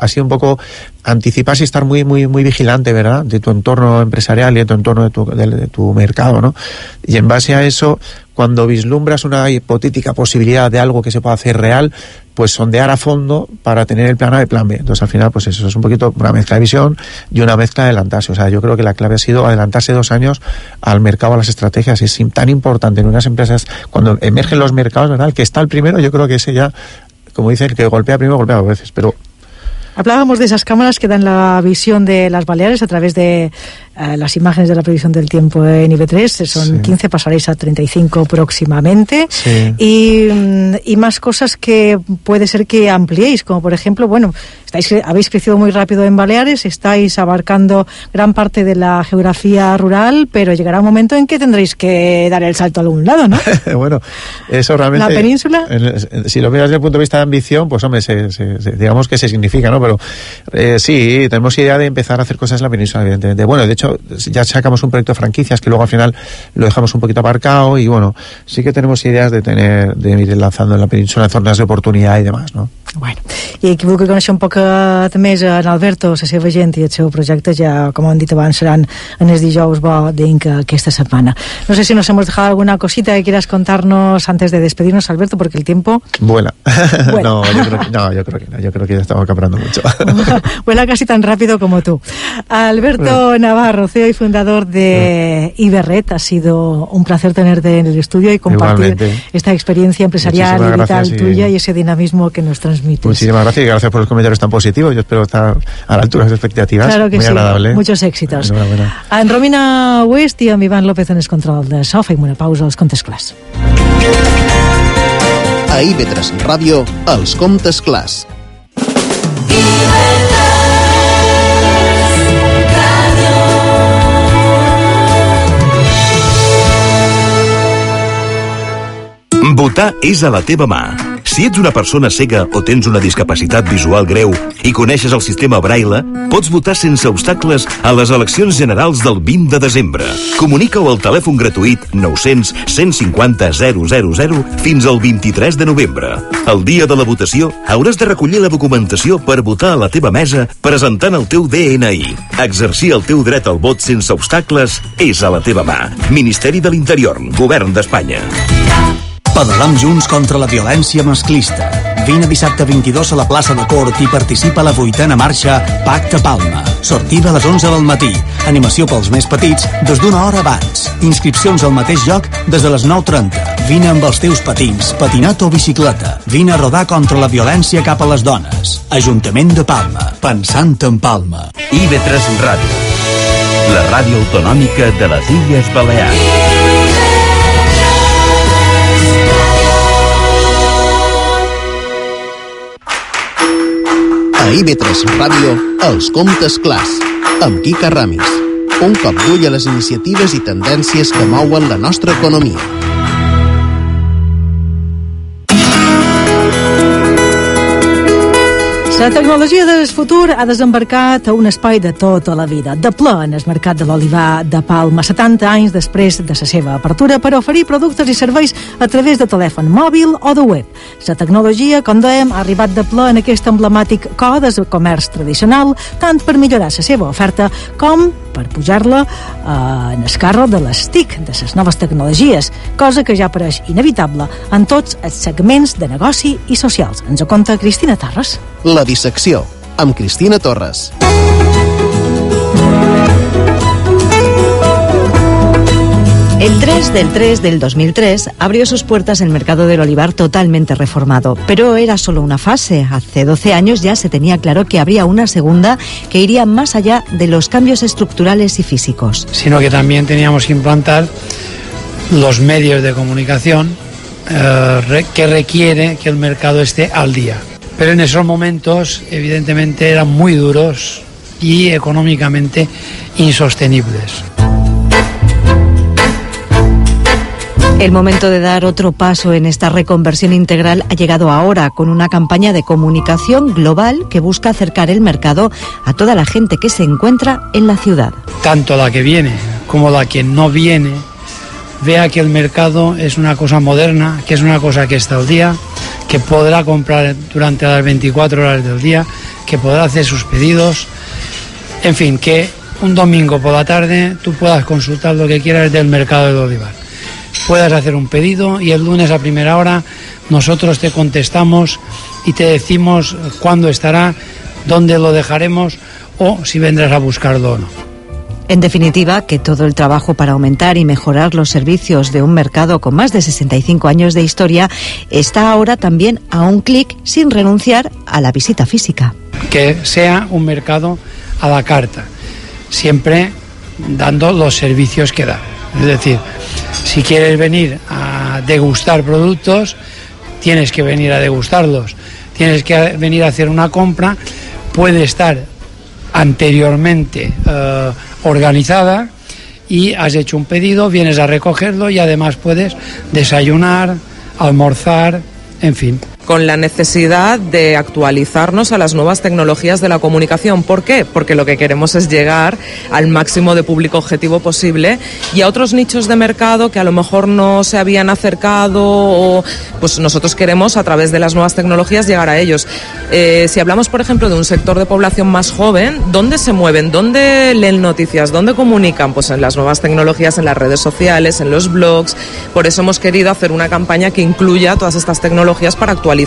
ha sido un poco anticiparse y estar muy muy muy vigilante, ¿verdad?, de tu entorno empresarial y de tu entorno de tu, de, de tu mercado, ¿no? Y en base a eso, cuando vislumbras una hipotética posibilidad de algo que se pueda hacer real, pues sondear a fondo para tener el plan A y el plan B. Entonces al final pues eso es un poquito una mezcla de visión y una mezcla de adelantarse. O sea, yo creo que la clave ha sido adelantarse dos años al mercado, a las estrategias. Es tan importante en unas empresas, cuando emergen los mercados, ¿verdad?, el que está el primero, yo creo que ese ya, como dicen, el que golpea primero golpea dos veces, pero... Hablábamos de esas cámaras que dan la visión de las Baleares a través de uh, las imágenes de la previsión del tiempo en I B tres. Son sí. quince, pasaréis a treinta y cinco próximamente. Sí. Y, y más cosas que puede ser que ampliéis, como por ejemplo, bueno, estáis, habéis crecido muy rápido en Baleares, estáis abarcando gran parte de la geografía rural, pero llegará un momento en que tendréis que dar el salto a algún lado, ¿no? Bueno, eso realmente... ¿La península? En, si lo miras desde el punto de vista de ambición, pues hombre, se, se, se, digamos que se significa, ¿no? Pero eh, sí, tenemos idea de empezar a hacer cosas en la península, evidentemente. Bueno, de hecho, ya sacamos un proyecto de franquicias que luego al final lo dejamos un poquito aparcado y bueno, sí que tenemos ideas de tener, de ir lanzando en la península zonas de oportunidad y demás, ¿no? Bueno, i qui vulgui conèixer un poc més en Alberto, la seva gent i el seu projecte, ja, com hem dit abans, seran en els dijous bo d'Inc esta semana. No sé si nos hemos dejado alguna cosita que quieras contarnos antes de despedirnos, Alberto, porque el tiempo... Vuela. Vuela. No, yo creo que, no, yo creo que no, yo creo que ya estamos acaparando mucho. Vuela casi tan rápido como tú. Alberto bueno. Navarro, C E O y fundador de Iberred, ha sido un placer tenerte en el estudio y compartir Igualmente. esta experiencia empresarial y vital y... tuya y ese dinamismo que nos transmites. Muchísimas gracias y gracias por los comentarios tan positivos. Yo espero estar a la altura de las expectativas. Claro que Muy sí. agradable. Muchos éxitos. En Romina West i amb Ivan López en el control de so. Fem una pausa als Comptes Clars. A I B tres Ràdio, els Comptes Clars. Votar és a la teva mà. Si ets una persona cega o tens una discapacitat visual greu i coneixes el sistema Braille, pots votar sense obstacles a les eleccions generals del vint de desembre. Comunica-ho al telèfon gratuït nou cents, cent cinquanta, zero zero zero fins al vint-i-tres de novembre. El dia de la votació hauràs de recollir la documentació per votar a la teva mesa presentant el teu D N I. Exercir el teu dret al vot sense obstacles és a la teva mà. Ministeri de l'Interior, Govern d'Espanya. Pedalem junts contra la violència masclista. Vine dissabte vint-i-dos a la plaça de Cort i participa a la vuitena marxa Pacte Palma. Sortida a les onze del matí. Animació pels més petits des d'una hora abans. Inscripcions al mateix lloc des de les nou trenta. Vine amb els teus patins, patinat o bicicleta. Vine a rodar contra la violència cap a les dones. Ajuntament de Palma. Pensant en Palma. I B tres Ràdio. La ràdio autonòmica de les Illes Balears. A I B tres Ràdio, els Comptes Clars, amb Quica Ramis. Un cop d'ull a les iniciatives i tendències que mouen la nostra economia. La tecnologia del futur ha desembarcat a un espai de tota la vida, de ple en el mercat de l'olivar de Palma, setanta anys després de la seva apertura per oferir productes i serveis a través de telèfon mòbil o de web. La tecnologia, com dèiem, ha arribat de ple en aquest emblemàtic cor del comerç tradicional, tant per millorar la seva oferta com per pujar-la eh, en el carro de les T I C, de les noves tecnologies, cosa que ja apareix inevitable en tots els segments de negoci i socials. Ens ho conta Cristina Torres. La dissecció, amb Cristina Torres. El tres del tres del dos mil tres abrió sus puertas el mercado del olivar totalmente reformado, pero era solo una fase. Hace doce años ya se tenía claro que habría una segunda que iría más allá de los cambios estructurales y físicos. Sino que también teníamos que implantar los medios de comunicación eh, que requiere que el mercado esté al día. Pero en esos momentos, evidentemente, eran muy duros y económicamente insostenibles. El momento de dar otro paso en esta reconversión integral ha llegado ahora, con una campaña de comunicación global que busca acercar el mercado a toda la gente que se encuentra en la ciudad. Tanto la que viene como la que no viene vea que el mercado es una cosa moderna, que es una cosa que está al día, que podrá comprar durante las veinticuatro horas del día, que podrá hacer sus pedidos, en fin, que un domingo por la tarde tú puedas consultar lo que quieras del mercado del olivar, puedas hacer un pedido y el lunes a primera hora nosotros te contestamos y te decimos cuándo estará, dónde lo dejaremos o si vendrás a buscarlo o no. En definitiva, que todo el trabajo para aumentar y mejorar los servicios de un mercado con más de sesenta y cinco años de historia está ahora también a un clic sin renunciar a la visita física. Que sea un mercado a la carta, siempre dando los servicios que da. Es decir, si quieres venir a degustar productos, tienes que venir a degustarlos, tienes que venir a hacer una compra, puede estar anteriormente eh, organizada y has hecho un pedido, vienes a recogerlo y además puedes desayunar, almorzar, en fin. Con la necesidad de actualizarnos a las nuevas tecnologías de la comunicación. ¿Por qué? Porque lo que queremos es llegar al máximo de público objetivo posible y a otros nichos de mercado que a lo mejor no se habían acercado, o pues nosotros queremos a través de las nuevas tecnologías llegar a ellos. Eh, si hablamos, por ejemplo, de un sector de población más joven, ¿dónde se mueven? ¿Dónde leen noticias? ¿Dónde comunican? Pues en las nuevas tecnologías, en las redes sociales, en los blogs. Por eso hemos querido hacer una campaña que incluya todas estas tecnologías para actualizarnos.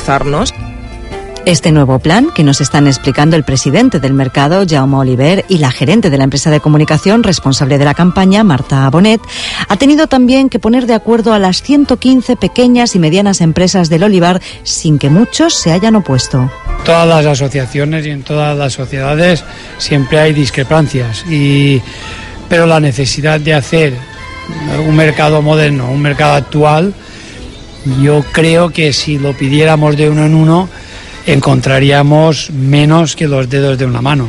Este nuevo plan, que nos están explicando el presidente del mercado, Jaume Oliver, y la gerente de la empresa de comunicación responsable de la campaña, Marta Bonet, ha tenido también que poner de acuerdo a las ciento quince pequeñas y medianas empresas del olivar sin que muchos se hayan opuesto. Todas las asociaciones y en todas las sociedades siempre hay discrepancias, y, pero la necesidad de hacer un mercado moderno, un mercado actual, yo creo que si lo pidiéramos de uno en uno, encontraríamos menos que los dedos de una mano.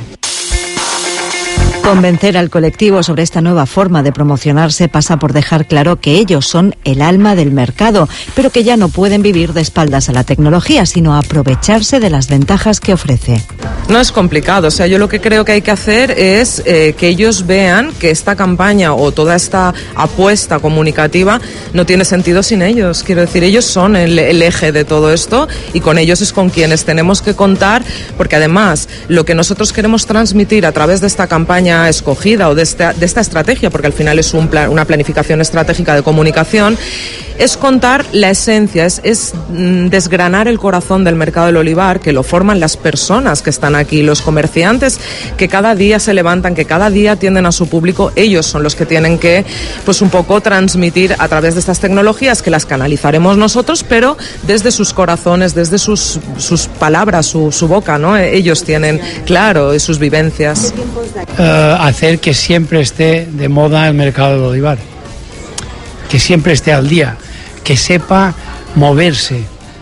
Convencer al colectivo sobre esta nueva forma de promocionarse pasa por dejar claro que ellos son el alma del mercado, pero que ya no pueden vivir de espaldas a la tecnología, sino aprovecharse de las ventajas que ofrece. No es complicado, o sea, yo lo que creo que hay que hacer es eh, que ellos vean que esta campaña o toda esta apuesta comunicativa no tiene sentido sin ellos. Quiero decir, ellos son el, el eje de todo esto y con ellos es con quienes tenemos que contar, porque además lo que nosotros queremos transmitir a través de esta campaña escogida o de esta, de esta estrategia, porque al final es un plan, una planificación estratégica de comunicación, es contar la esencia, es, es desgranar el corazón del mercado del olivar, que lo forman las personas que están aquí, los comerciantes que cada día se levantan, que cada día atienden a su público. Ellos son los que tienen que, pues un poco transmitir a través de estas tecnologías, que las canalizaremos nosotros, pero desde sus corazones, desde sus, sus palabras, su, su boca, ¿no? Ellos tienen claro sus vivencias. Uh, hacer que siempre esté de moda el mercado del olivar, que siempre esté al día, que sepa moverse,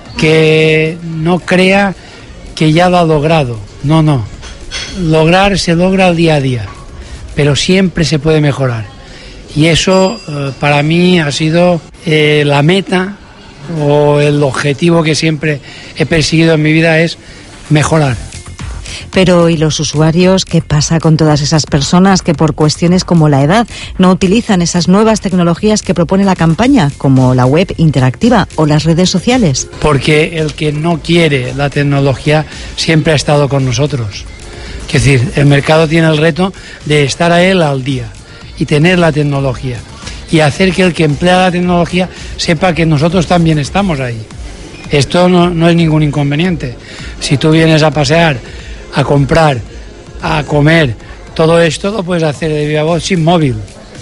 que no crea que ya lo ha logrado. No, no. Lograr se logra al día a día, pero siempre se puede mejorar. Y eso eh, para mí ha sido eh, la meta o el objetivo que siempre he perseguido en mi vida, es mejorar. Pero ¿y los usuarios? ¿Qué pasa con todas esas personas que por cuestiones como la edad no utilizan esas nuevas tecnologías que propone la campaña, como la web interactiva o las redes sociales? Porque el que no quiere la tecnología siempre ha estado con nosotros. Es decir, el mercado tiene el reto de estar a él al día y tener la tecnología y hacer que el que emplea la tecnología sepa que nosotros también estamos ahí. Esto no, no es ningún inconveniente. Si tú vienes a pasear, a comprar, a comer, todo esto lo puedes hacer de viva voz sin móvil.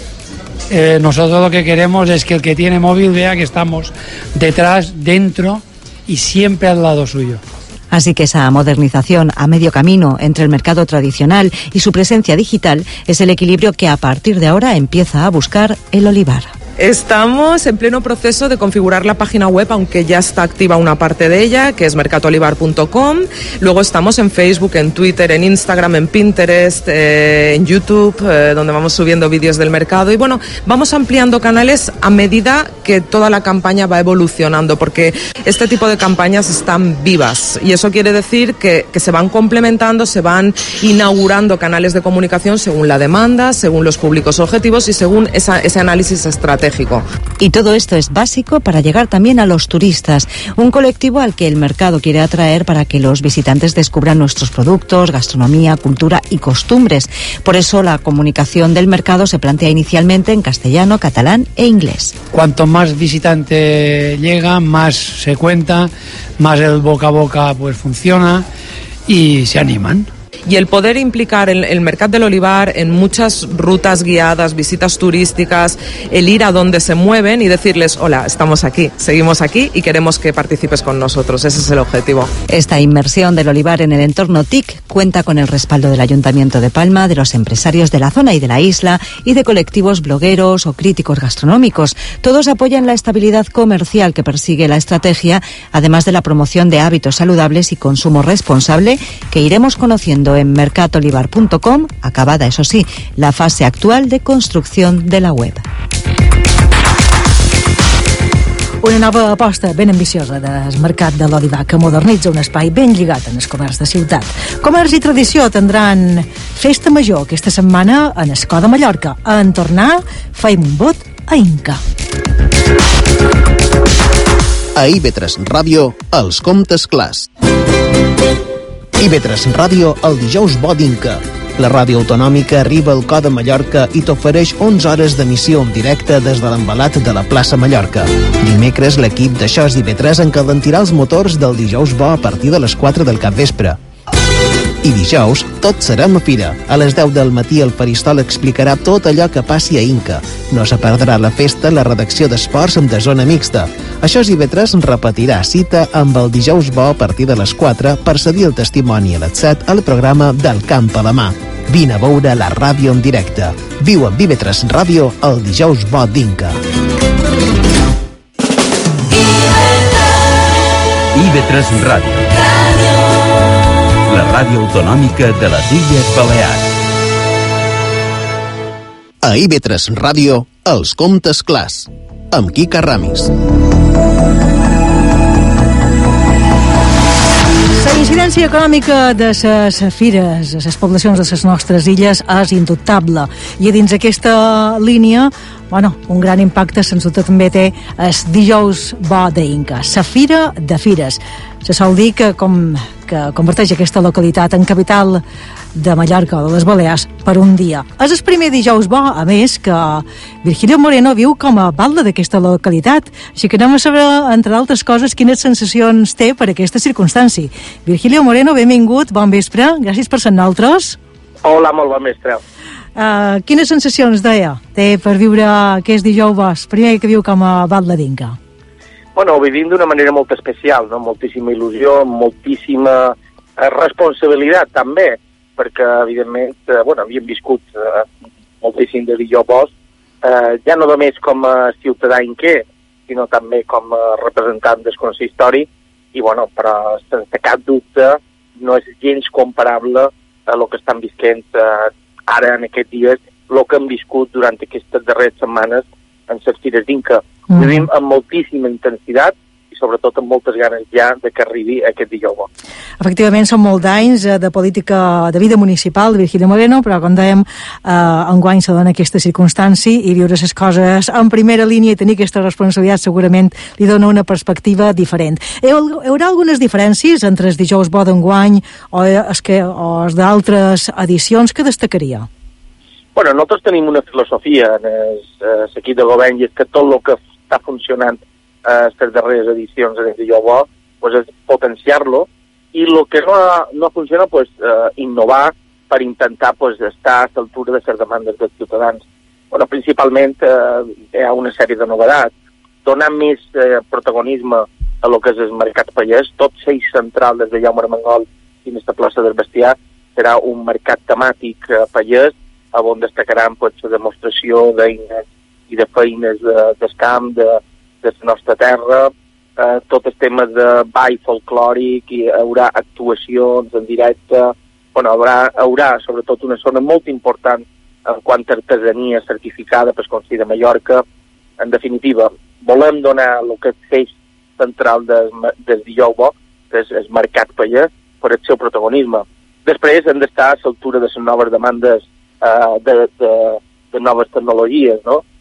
Eh, nosotros lo que queremos es que el que tiene móvil vea que estamos detrás, dentro y siempre al lado suyo. Así que esa modernización a medio camino entre el mercado tradicional y su presencia digital es el equilibrio que a partir de ahora empieza a buscar el olivar. Estamos en pleno proceso de configurar la página web, aunque ya está activa una parte de ella, que es mercatolivar punto com. Luego estamos en Facebook, en Twitter, en Instagram, en Pinterest, eh, en YouTube, eh, donde vamos subiendo vídeos del mercado. Y bueno, vamos ampliando canales a medida que toda la campaña va evolucionando, porque este tipo de campañas están vivas. Y eso quiere decir que, que se van complementando, se van inaugurando canales de comunicación según la demanda, según los públicos objetivos y según esa, ese análisis estratégico. estratégico. Y todo esto es básico para llegar también a los turistas, un colectivo al que el mercado quiere atraer para que los visitantes descubran nuestros productos, gastronomía, cultura y costumbres. Por eso la comunicación del mercado se plantea inicialmente en castellano, catalán e inglés. Cuanto más visitante llega, más se cuenta, más el boca a boca pues funciona y se animan. Y el poder implicar el, el Mercat del Olivar en muchas rutas guiadas, visitas turísticas, el ir a donde se mueven y decirles, hola, estamos aquí, seguimos aquí y queremos que participes con nosotros. Ese es el objetivo. Esta inmersión del olivar en el entorno T I C cuenta con el respaldo del Ayuntamiento de Palma, de los empresarios de la zona y de la isla y de colectivos blogueros o críticos gastronómicos. Todos apoyan la estabilidad comercial que persigue la estrategia, además de la promoción de hábitos saludables y consumo responsable que iremos conociendo en mercatolivar punto com, acabada, eso sí, la fase actual de construcción de la web. Una nova aposta ben ambiciosa del Mercat de l'Olivar que modernitza un espai ben lligat en el comerç de ciutat. Comerç i tradició tindran festa major aquesta setmana en Escó de Mallorca. En tornar, feim un vot a Inca. A I V tres Ràdio, els comptes clars. I V tres Ràdio, el dijous bo d'Inca. La ràdio autonòmica arriba al Cor de Mallorca i t'ofereix onze hores d'emissió en directe des de l'embalat de la plaça Mallorca. Dimecres, l'equip d'Això és I V tres encalentirà els motors del dijous bo a partir de les quatre del capvespre. I dijous, tot serem a fira. A les deu del matí el Faristol explicarà tot allò que passi a Inca. No se perdrà la festa la redacció d'esports de zona mixta. Això és I V tres repetirà cita amb el dijous bo a partir de les quatre per cedir el testimoni a les set al programa Del Camp a la Mà. Vine a veure la ràdio en directe. Viu amb I V tres Ràdio el dijous bo d'Inca. I V tres Ràdio. La ràdio autonòmica de les Illes Balears. A I V tres Ràdio, els comptes clars, amb Quica Ramis. La incidència econòmica de les fires, de les poblacions de les nostres illes, és indubtable. I dins aquesta línia, bueno, un gran impacte, sens dubte, també té el dijous bo d'Inca, la Fira de Fires. Se sol dir que, com, que converteix aquesta localitat en capital de Mallorca o de les Balears per un dia. És el primer dijous bo, a més, que Virgilio Moreno viu com a balda d'aquesta localitat, així que anem a saber, entre altres coses, quines sensacions té per aquesta circumstància. Virgilio Moreno, benvingut, bon vespre, gràcies per ser nosaltres. Hola, molt bon vespre. Uh, quines sensacions, deia, té per viure aquest dijous bo, primer que viu com a balda d'Inca? Bueno, ho vivim d'una manera molt especial, no? Moltíssima il·lusió, moltíssima responsabilitat, també, perquè, evidentment, eh, bueno, havíem viscut eh, moltíssim de dijous bons, eh, ja no només com a ciutadà inquer, sinó també com a representant del consistori, i, bueno, però, sense cap dubte, no és gens comparable a el que estan visquent eh, ara, en aquests dies, el que hem viscut durant aquestes darreres setmanes en les fires d'Inca. Mm. Vivim amb moltíssima intensitat i sobretot amb moltes ganes ja de que arribi aquest dijous bo. Efectivament, són molts anys de política de vida municipal de Virgilio Moreno, però com dèiem, eh, enguany se dona aquesta circumstància i viure les coses en primera línia i tenir aquesta responsabilitat segurament li dona una perspectiva diferent. Hi haurà algunes diferències entre els dijous bo d'enguany o els que, o els d'altres edicions que destacaria? Bueno, nosaltres tenim una filosofia en l'equip de govern i és que tot el que està funcionant a les darreres edicions de dijous bo pues, és potenciar-lo i el que no ha, no ha funcionat pues, eh, innovar per intentar pues, estar a l'altura de les demandes dels ciutadans. Bueno, principalment eh, hi ha una sèrie de novetats. Donar més eh, protagonisme a lo que és el mercat pagès, tot l'eix central des de Jaume Armengol fins a la plaça del Bestiar serà un mercat temàtic eh, pagès on destacaran pues, la demostració d'eines i de feines de, del camp, de, de la nostra terra, eh, tot el tema de ball folclòric, i hi haurà actuacions en directe, bueno, haurà, haurà sobretot una zona molt important en quant a artesania certificada pel Consell de Mallorca. En definitiva, volem donar el que és l'eix central del, del dijous bo, que és el mercat pagès, per el seu protagonisme. Després hem d'estar a l'altura de les noves demandes Uh, de, de, de noves tecnologies, no?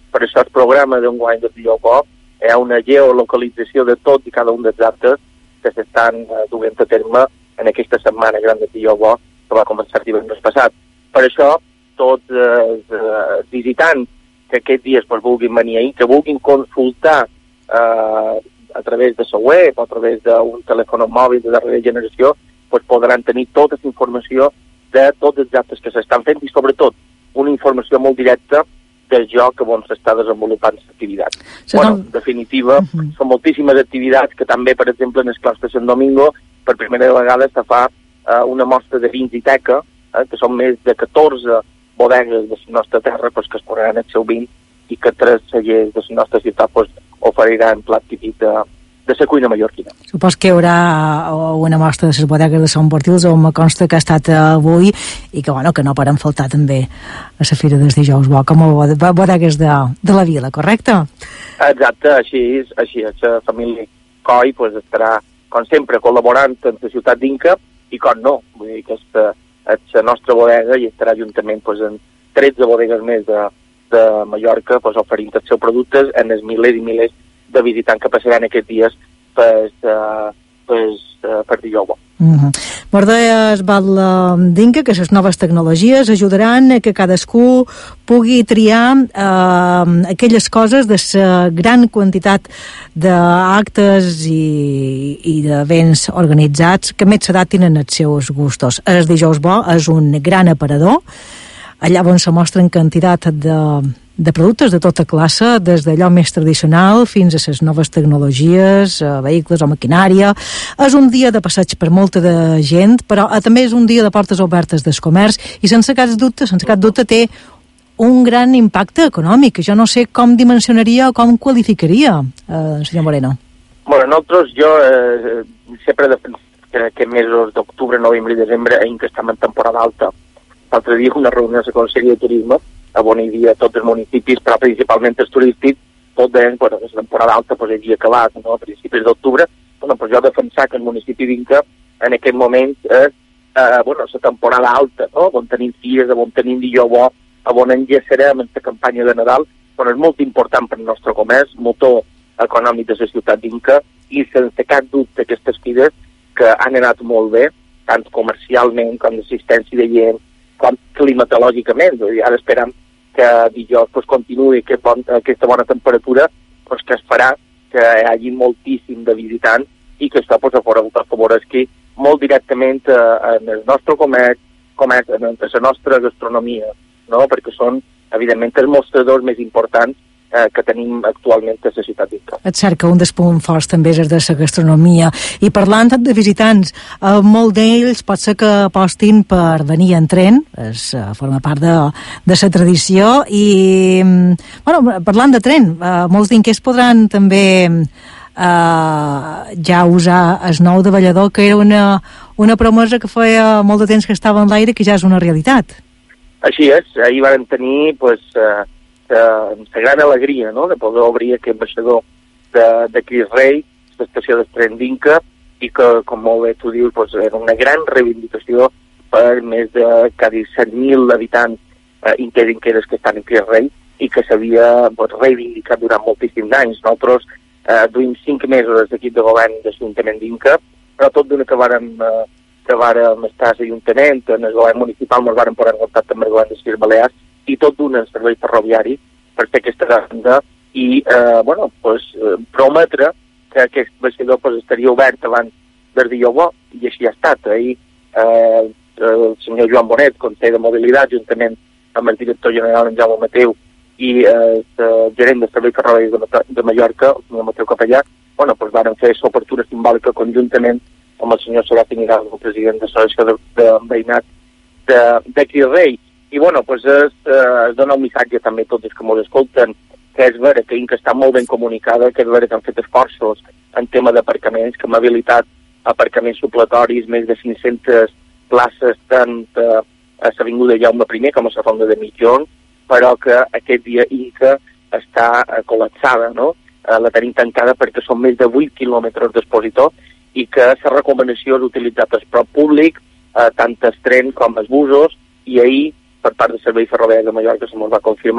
Per això el programa d'enguany del Dia Bo hi ha una geolocalització de tots i cada un dels actes que s'estan uh, duent a terme en aquesta setmana gran del Dia Bo que va començar divendres passat. Per això, tots els uh, visitants que aquests dies pues, vulguin venir ahir, que vulguin consultar uh, a través de la web o a través d'un telèfon mòbil de darrera generació, pues, podran tenir tota la informació de tots els actes que s'estan fent i, sobretot, una informació molt directa del lloc on s'està desenvolupant l'activitat. Sí, bueno, en definitiva, uh -huh. són moltíssimes activitats que també, per exemple, en el claustre de Sant Domingo, per primera vegada se fa uh, una mostra de vins i teca, eh, que són més de catorze bodegues de la nostra terra pues, que es posaran el seu vin i que tres cellers de la nostra ciutat pues, oferiran plat típic de, de la cuina mallorquina. Supos que hi haurà una mostra de les bodegues de Sant Bartils on me consta que ha estat avui i que, bueno, que no poden faltar també a la Fira des dijous bo, com a bodegues de, de la vila, correcte? Exacte, així és, així és. La família Coi pues, estarà, com sempre, col·laborant amb la ciutat d'Inca i com no, vull dir que esta, la nostra bodega i estarà juntament pues, en tretze bodegues més de, de Mallorca pues, oferint els seus productes en els milers i milers de visitants que passaran aquests dies per, uh, per, uh, per dijous bo. Uh -huh. Mos deies, Val d'Inca, que les noves tecnologies ajudaran a que cadascú pugui triar eh, aquelles coses de la gran quantitat d'actes i, i de béns organitzats que més s'adaptin en els seus gustos. El dijous bo és un gran aparador, allà on se mostren quantitat de de productes de tota classe, des d'allò més tradicional fins a les noves tecnologies, eh, vehicles o maquinària. És un dia de passeig per molta de gent, però eh, també és un dia de portes obertes del comerç i sense cap dubte, sense cap dubte té un gran impacte econòmic. Jo no sé com dimensionaria o com qualificaria, eh, senyor Moreno. Bueno, nosaltres, jo eh, sempre defenso que, que mesos d'octubre, novembre i desembre, en que estem en temporada alta. L'altre dia una reunió a la Conselleria de Turisme on hi havia tots els municipis, però principalment els turístics, tot deien, bueno, la temporada alta pues, havia acabat, no?, a principis d'octubre. Bueno, pues jo defensar que el municipi d'Inca en aquest moment és, eh, bueno, la temporada alta, no?, on tenim fires, on tenim dijous bo, on enllaçarem aquesta campanya de Nadal, bueno, és molt important per al nostre comerç, motor econòmic de la ciutat d'Inca, i sense cap dubte aquestes fires que han anat molt bé, tant comercialment com d'assistència de gent, com climatològicament. Ara esperem que dijous pues, continuï aquest bon, aquesta bona temperatura pues, que es farà que hi hagi moltíssim de visitants i que això pues, afavoreixi molt directament eh, en el nostre comerç, comerç en la nostra gastronomia, no? Perquè són, evidentment, els mostradors més importants eh, que tenim actualment a la ciutat d'Inca. És cert que un dels punts forts també és de la gastronomia. I parlant de visitants, eh, molt d'ells pot ser que apostin per venir en tren, és, eh, forma part de, de la tradició, i bueno, parlant de tren, eh, molts d'inquers podran també eh, ja usar el nou de Ballador, que era una, una promesa que feia molt de temps que estava en l'aire, que ja és una realitat. Així és, ahir vam tenir pues, eh, la gran alegria, no?, de poder obrir aquest baixador de, de Cris Rei, l'estació de tren d'Inca, i que, com molt bé tu dius, pues, era una gran reivindicació per més de quasi set mil habitants eh, inquers i inqueres que estan en Cris Rei i que s'havia pues, reivindicat durant moltíssims anys. Nosaltres eh, duim cinc mesos des d'equip de govern de l'Ajuntament d'Inca, però tot d'una que vàrem, eh, que vàrem estar a l'Ajuntament, en el govern municipal, ens vàrem posar en contacte amb el govern de les Illes Balears, i tot d'un servei ferroviari per fer aquesta banda i eh, bueno, pues, eh, prometre que aquest baixador pues, estaria obert abans del dia bo, i així ha estat. Ahir eh, el senyor Joan Bonet, conseller de Mobilitat, juntament amb el director general en Jaume Mateu i eh, el gerent del servei ferroviari de, de Mallorca, el senyor Mateu Capellà, bueno, pues, van fer l'obertura simbòlica conjuntament amb el senyor Serafín Hidalgo, president de l'Associació de, de Veïnat de, de Cris Rei. I, bueno, pues es, eh, es dona un missatge també a tots els que ens escolten, que és vera que Inca està molt ben comunicada, que és vera que han fet esforços en tema d'aparcaments, que hem habilitat aparcaments supletoris, més de cinc-centes places tant eh, a l'Avinguda Jaume primer com a la Fonda de Mitjons, però que aquest dia Inca està eh, col·lapsada, no? Eh, la tenim tancada perquè són més de vuit quilòmetres d'expositor i que la recomanació és utilitzar el transport públic, eh, tant el tren com els busos, i ahir per part del Servei Ferroviari de Mallorca se ens va confirmar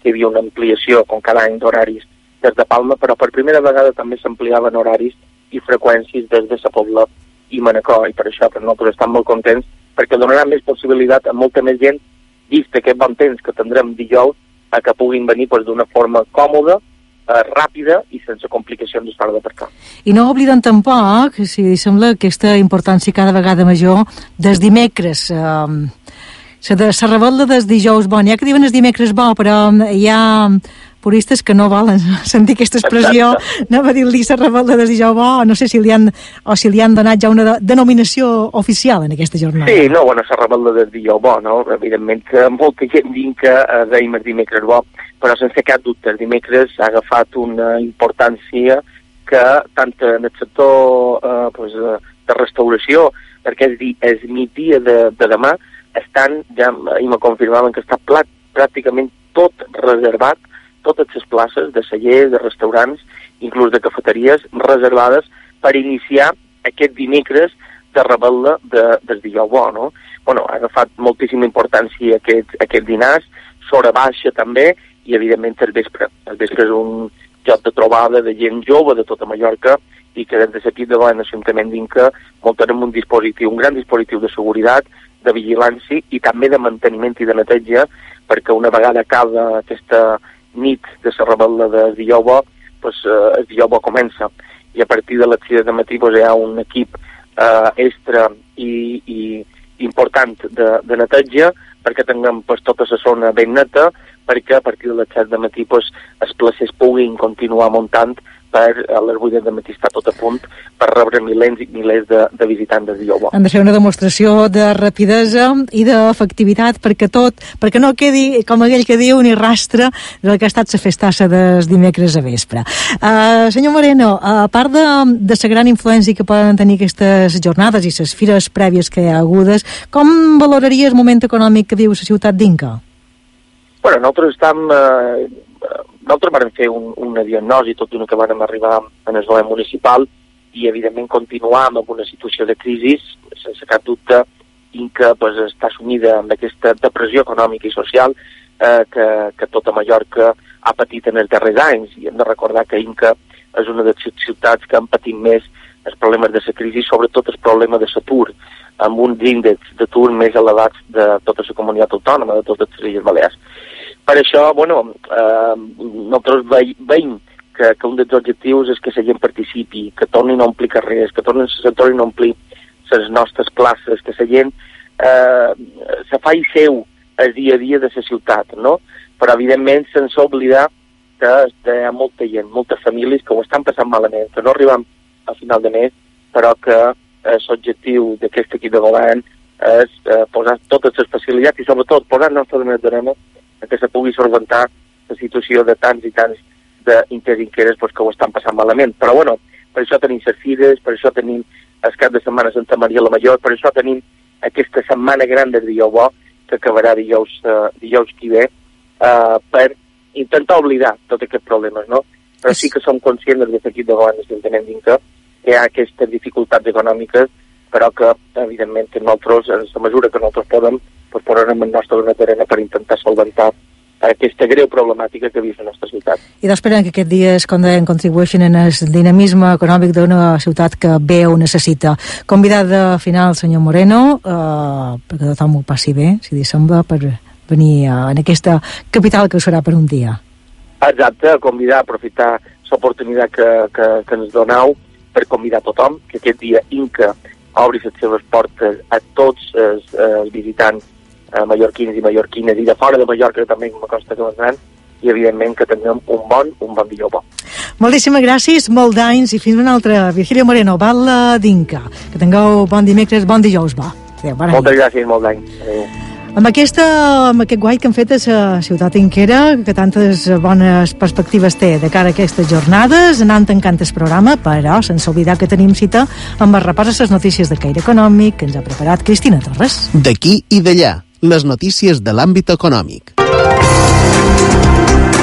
hi havia una ampliació, com cada any, d'horaris des de Palma, però per primera vegada també s'ampliaven horaris i freqüències des de Sa Pobla i Manacor, i per això per nosaltres estem molt contents, perquè donarà més possibilitat a molta més gent, vist aquest bon temps que tindrem dijous, a que puguin venir pues, d'una forma còmoda, eh, ràpida i sense complicacions d'estar d'aparcar. I no obliden tampoc, si sembla, aquesta importància cada vegada major des dimecres. Eh, se, de, se revela des dijous bo. N'hi ha que diuen els dimecres bo, però hi ha puristes que no volen sentir aquesta expressió. Exacte. Anava a dir-li se revela des dijous bo, no sé si li han, o si li han donat ja una de, denominació oficial en aquesta jornada. Sí, no, bueno, se revela des dijous bo, no? Evidentment que molta gent diu que eh, dèiem el dimecres bo, però sense cap dubte, el dimecres ha agafat una importància que tant en el sector eh, pues, de restauració, perquè és, di, és migdia de, de demà, estan, ja i me confirmaven que està plat, pràcticament tot reservat, totes les places de cellers, de restaurants, inclús de cafeteries, reservades per iniciar aquest dimecres de rebel·la de, del dijous bo, no? Bueno, ha agafat moltíssima importància aquest, aquest dinars, s'hora baixa també, i evidentment el vespre. El vespre és un lloc de trobada de gent jove de tota Mallorca, i que des de l'equip de govern d'Ajuntament d'Inca muntarem un dispositiu, un gran dispositiu de seguretat, de vigilància i també de manteniment i de neteja, perquè una vegada acaba aquesta nit de la rebel·la del dijous bo, pues, eh, el dijous bo comença, i a partir de les sis de matí pues, hi ha un equip eh, extra i, i important de, de neteja, perquè tinguem pues, tota la zona ben neta, perquè a partir de les set de matí pues, els placers puguin continuar muntant per a les vuit de matí estar tot a punt per rebre milers i milers de, de visitants del dijous bo. Han de fer una demostració de rapidesa i d'efectivitat perquè tot, perquè no quedi, com aquell que diu, ni rastre del que ha estat la festassa dels dimecres a vespre. Uh, senyor Moreno, a part de, de la gran influència que poden tenir aquestes jornades i les fires prèvies que hi ha hagudes, com valoraria el moment econòmic que viu la ciutat d'Inca? Bueno, nosaltres estem... Eh, nosaltres vam fer un, una diagnosi tot d'una que vam arribar en el govern municipal i evidentment continuar amb una situació de crisi, sense cap dubte Inca pues, està sumida amb aquesta depressió econòmica i social eh, que, que tota Mallorca ha patit en els darrers anys, i hem de recordar que Inca és una de les ciutats que han patit més els problemes de la crisi, sobretot el problema de l'atur, amb uns índexs d'atur més elevats de tota la comunitat autònoma, de totes les Illes Balears. Per això, bueno, eh, nosaltres veiem que, que un dels objectius és que la gent participi, que tornin a omplir carrers, que tornin, se tornin a omplir les nostres places, que la gent eh, se faci seu el dia a dia de la ciutat, no? Però, evidentment, sense oblidar que hi ha molta gent, moltes famílies que ho estan passant malament, que no arribem a final de mes, però que eh, l'objectiu d'aquest equip de govern és eh, posar totes les facilitats i, sobretot, posar el nostre granet d'arena que se pugui solventar la situació de tants i tants d'interinqueres pues, que ho estan passant malament. Però, bueno, per això tenim les fires, per això tenim el cap de setmana Santa Maria la Major, per això tenim aquesta setmana gran del dijous bo, que acabarà dijous, uh, dijous qui ve, uh, per intentar oblidar tots aquests problemes, no? Però sí que som conscients des de l'equip de govern d'Ajuntament d'Inca que hi ha aquestes dificultats econòmiques, però que, evidentment, que nosaltres, en la mesura que nosaltres podem, pues, posarem el nostre granet d'arena per intentar solventar aquesta greu problemàtica que viu la nostra ciutat. I d'esperant que aquests dies contribueixin en el dinamisme econòmic d'una ciutat que bé ho necessita. Convidat de final, senyor Moreno, eh, perquè tothom ho passi bé, si li sembla, per venir eh, en aquesta capital que serà per un dia. Exacte, convidar, aprofitar l'oportunitat que, que, que ens doneu per convidar tothom, que aquest dia Inca obri les seves portes a tots els, els visitants eh, mallorquins i mallorquines i de fora de Mallorca també com a costa que vendran, i evidentment que tinguem un bon, un bon dijous bo. Moltíssimes gràcies, molt d'anys i fins una altra. Virgilio Moreno, Val d'Inca. Que tingueu bon dimecres, bon dijous bo. Adéu, moltes gràcies, molt d'anys. Adéu. Amb, aquesta, amb aquest guai que han fet a la ciutat inquera, que tantes bones perspectives té de cara a aquestes jornades, anant tancant el programa, però sense oblidar que tenim cita amb el repàs a les notícies de caire econòmic que ens ha preparat Cristina Torres. D'aquí i d'allà, les notícies de l'àmbit econòmic.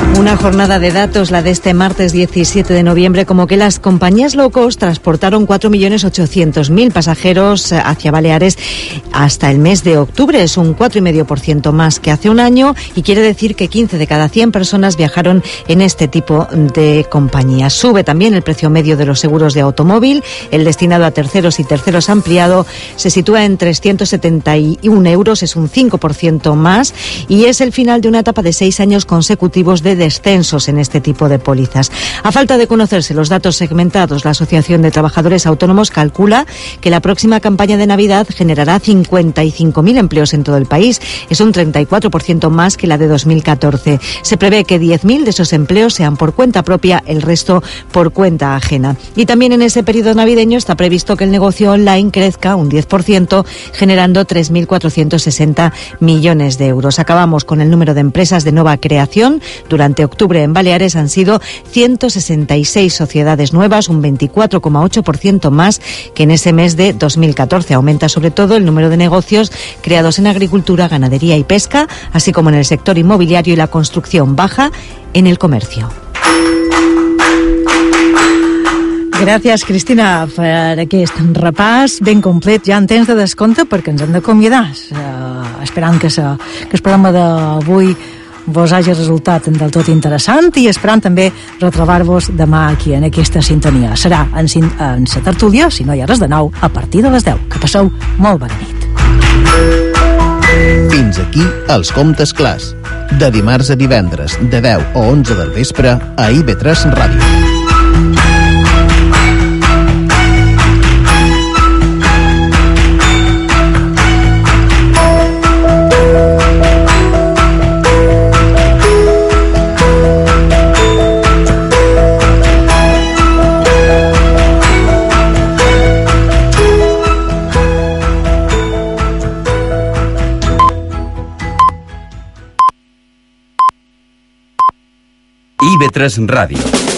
Una jornada de datos, la de este martes diecisiete de noviembre, como que las compañías low cost transportaron cuatro millones ochocientos mil pasajeros hacia Baleares hasta el mes de octubre. Es un cuatro coma cinco por ciento más que hace un año y quiere decir que quince de cada cien personas viajaron en este tipo de compañías. Sube también el precio medio de los seguros de automóvil. El destinado a terceros y terceros ampliado se sitúa en trescientos setenta y uno euros, es un cinco por ciento más y es el final de una etapa de seis años consecutivos de descensos en este tipo de pólizas. A falta de conocerse los datos segmentados, la Asociación de Trabajadores Autónomos calcula que la próxima campaña de Navidad generará cincuenta y cinco mil empleos en todo el país. Es un treinta y cuatro por ciento más que la de dos mil catorce. Se prevé que diez mil de esos empleos sean por cuenta propia, el resto por cuenta ajena. Y también en ese periodo navideño está previsto que el negocio online crezca un diez por ciento, generando tres mil cuatrocientos sesenta millones de euros. Acabamos con el número de empresas de nueva creación. Durante octubre en Baleares han sido ciento sesenta y seis sociedades nuevas, un veinticuatro coma ocho por ciento más que en ese mes de dos mil catorce. Aumenta sobre todo el número de negocios creados en agricultura, ganadería y pesca, así como en el sector inmobiliario y la construcción. Baja en el comercio. Gràcies, Cristina, per aquest repàs ben complet, ja en temps de descompte, perquè ens hem d'acomiadar. Uh, esperant que, se, que el programa d'avui vos hagi resultat del tot interessant i esperant també retrobar-vos demà aquí en aquesta sintonia. Serà en, en sa tertúlia, si no hi ha res de nou, a partir de les deu. Que passeu molt bona nit. Fins aquí els Comptes Clars. De dimarts a divendres, de deu a onze del vespre, a I V tres Ràdio. I V tres Ràdio.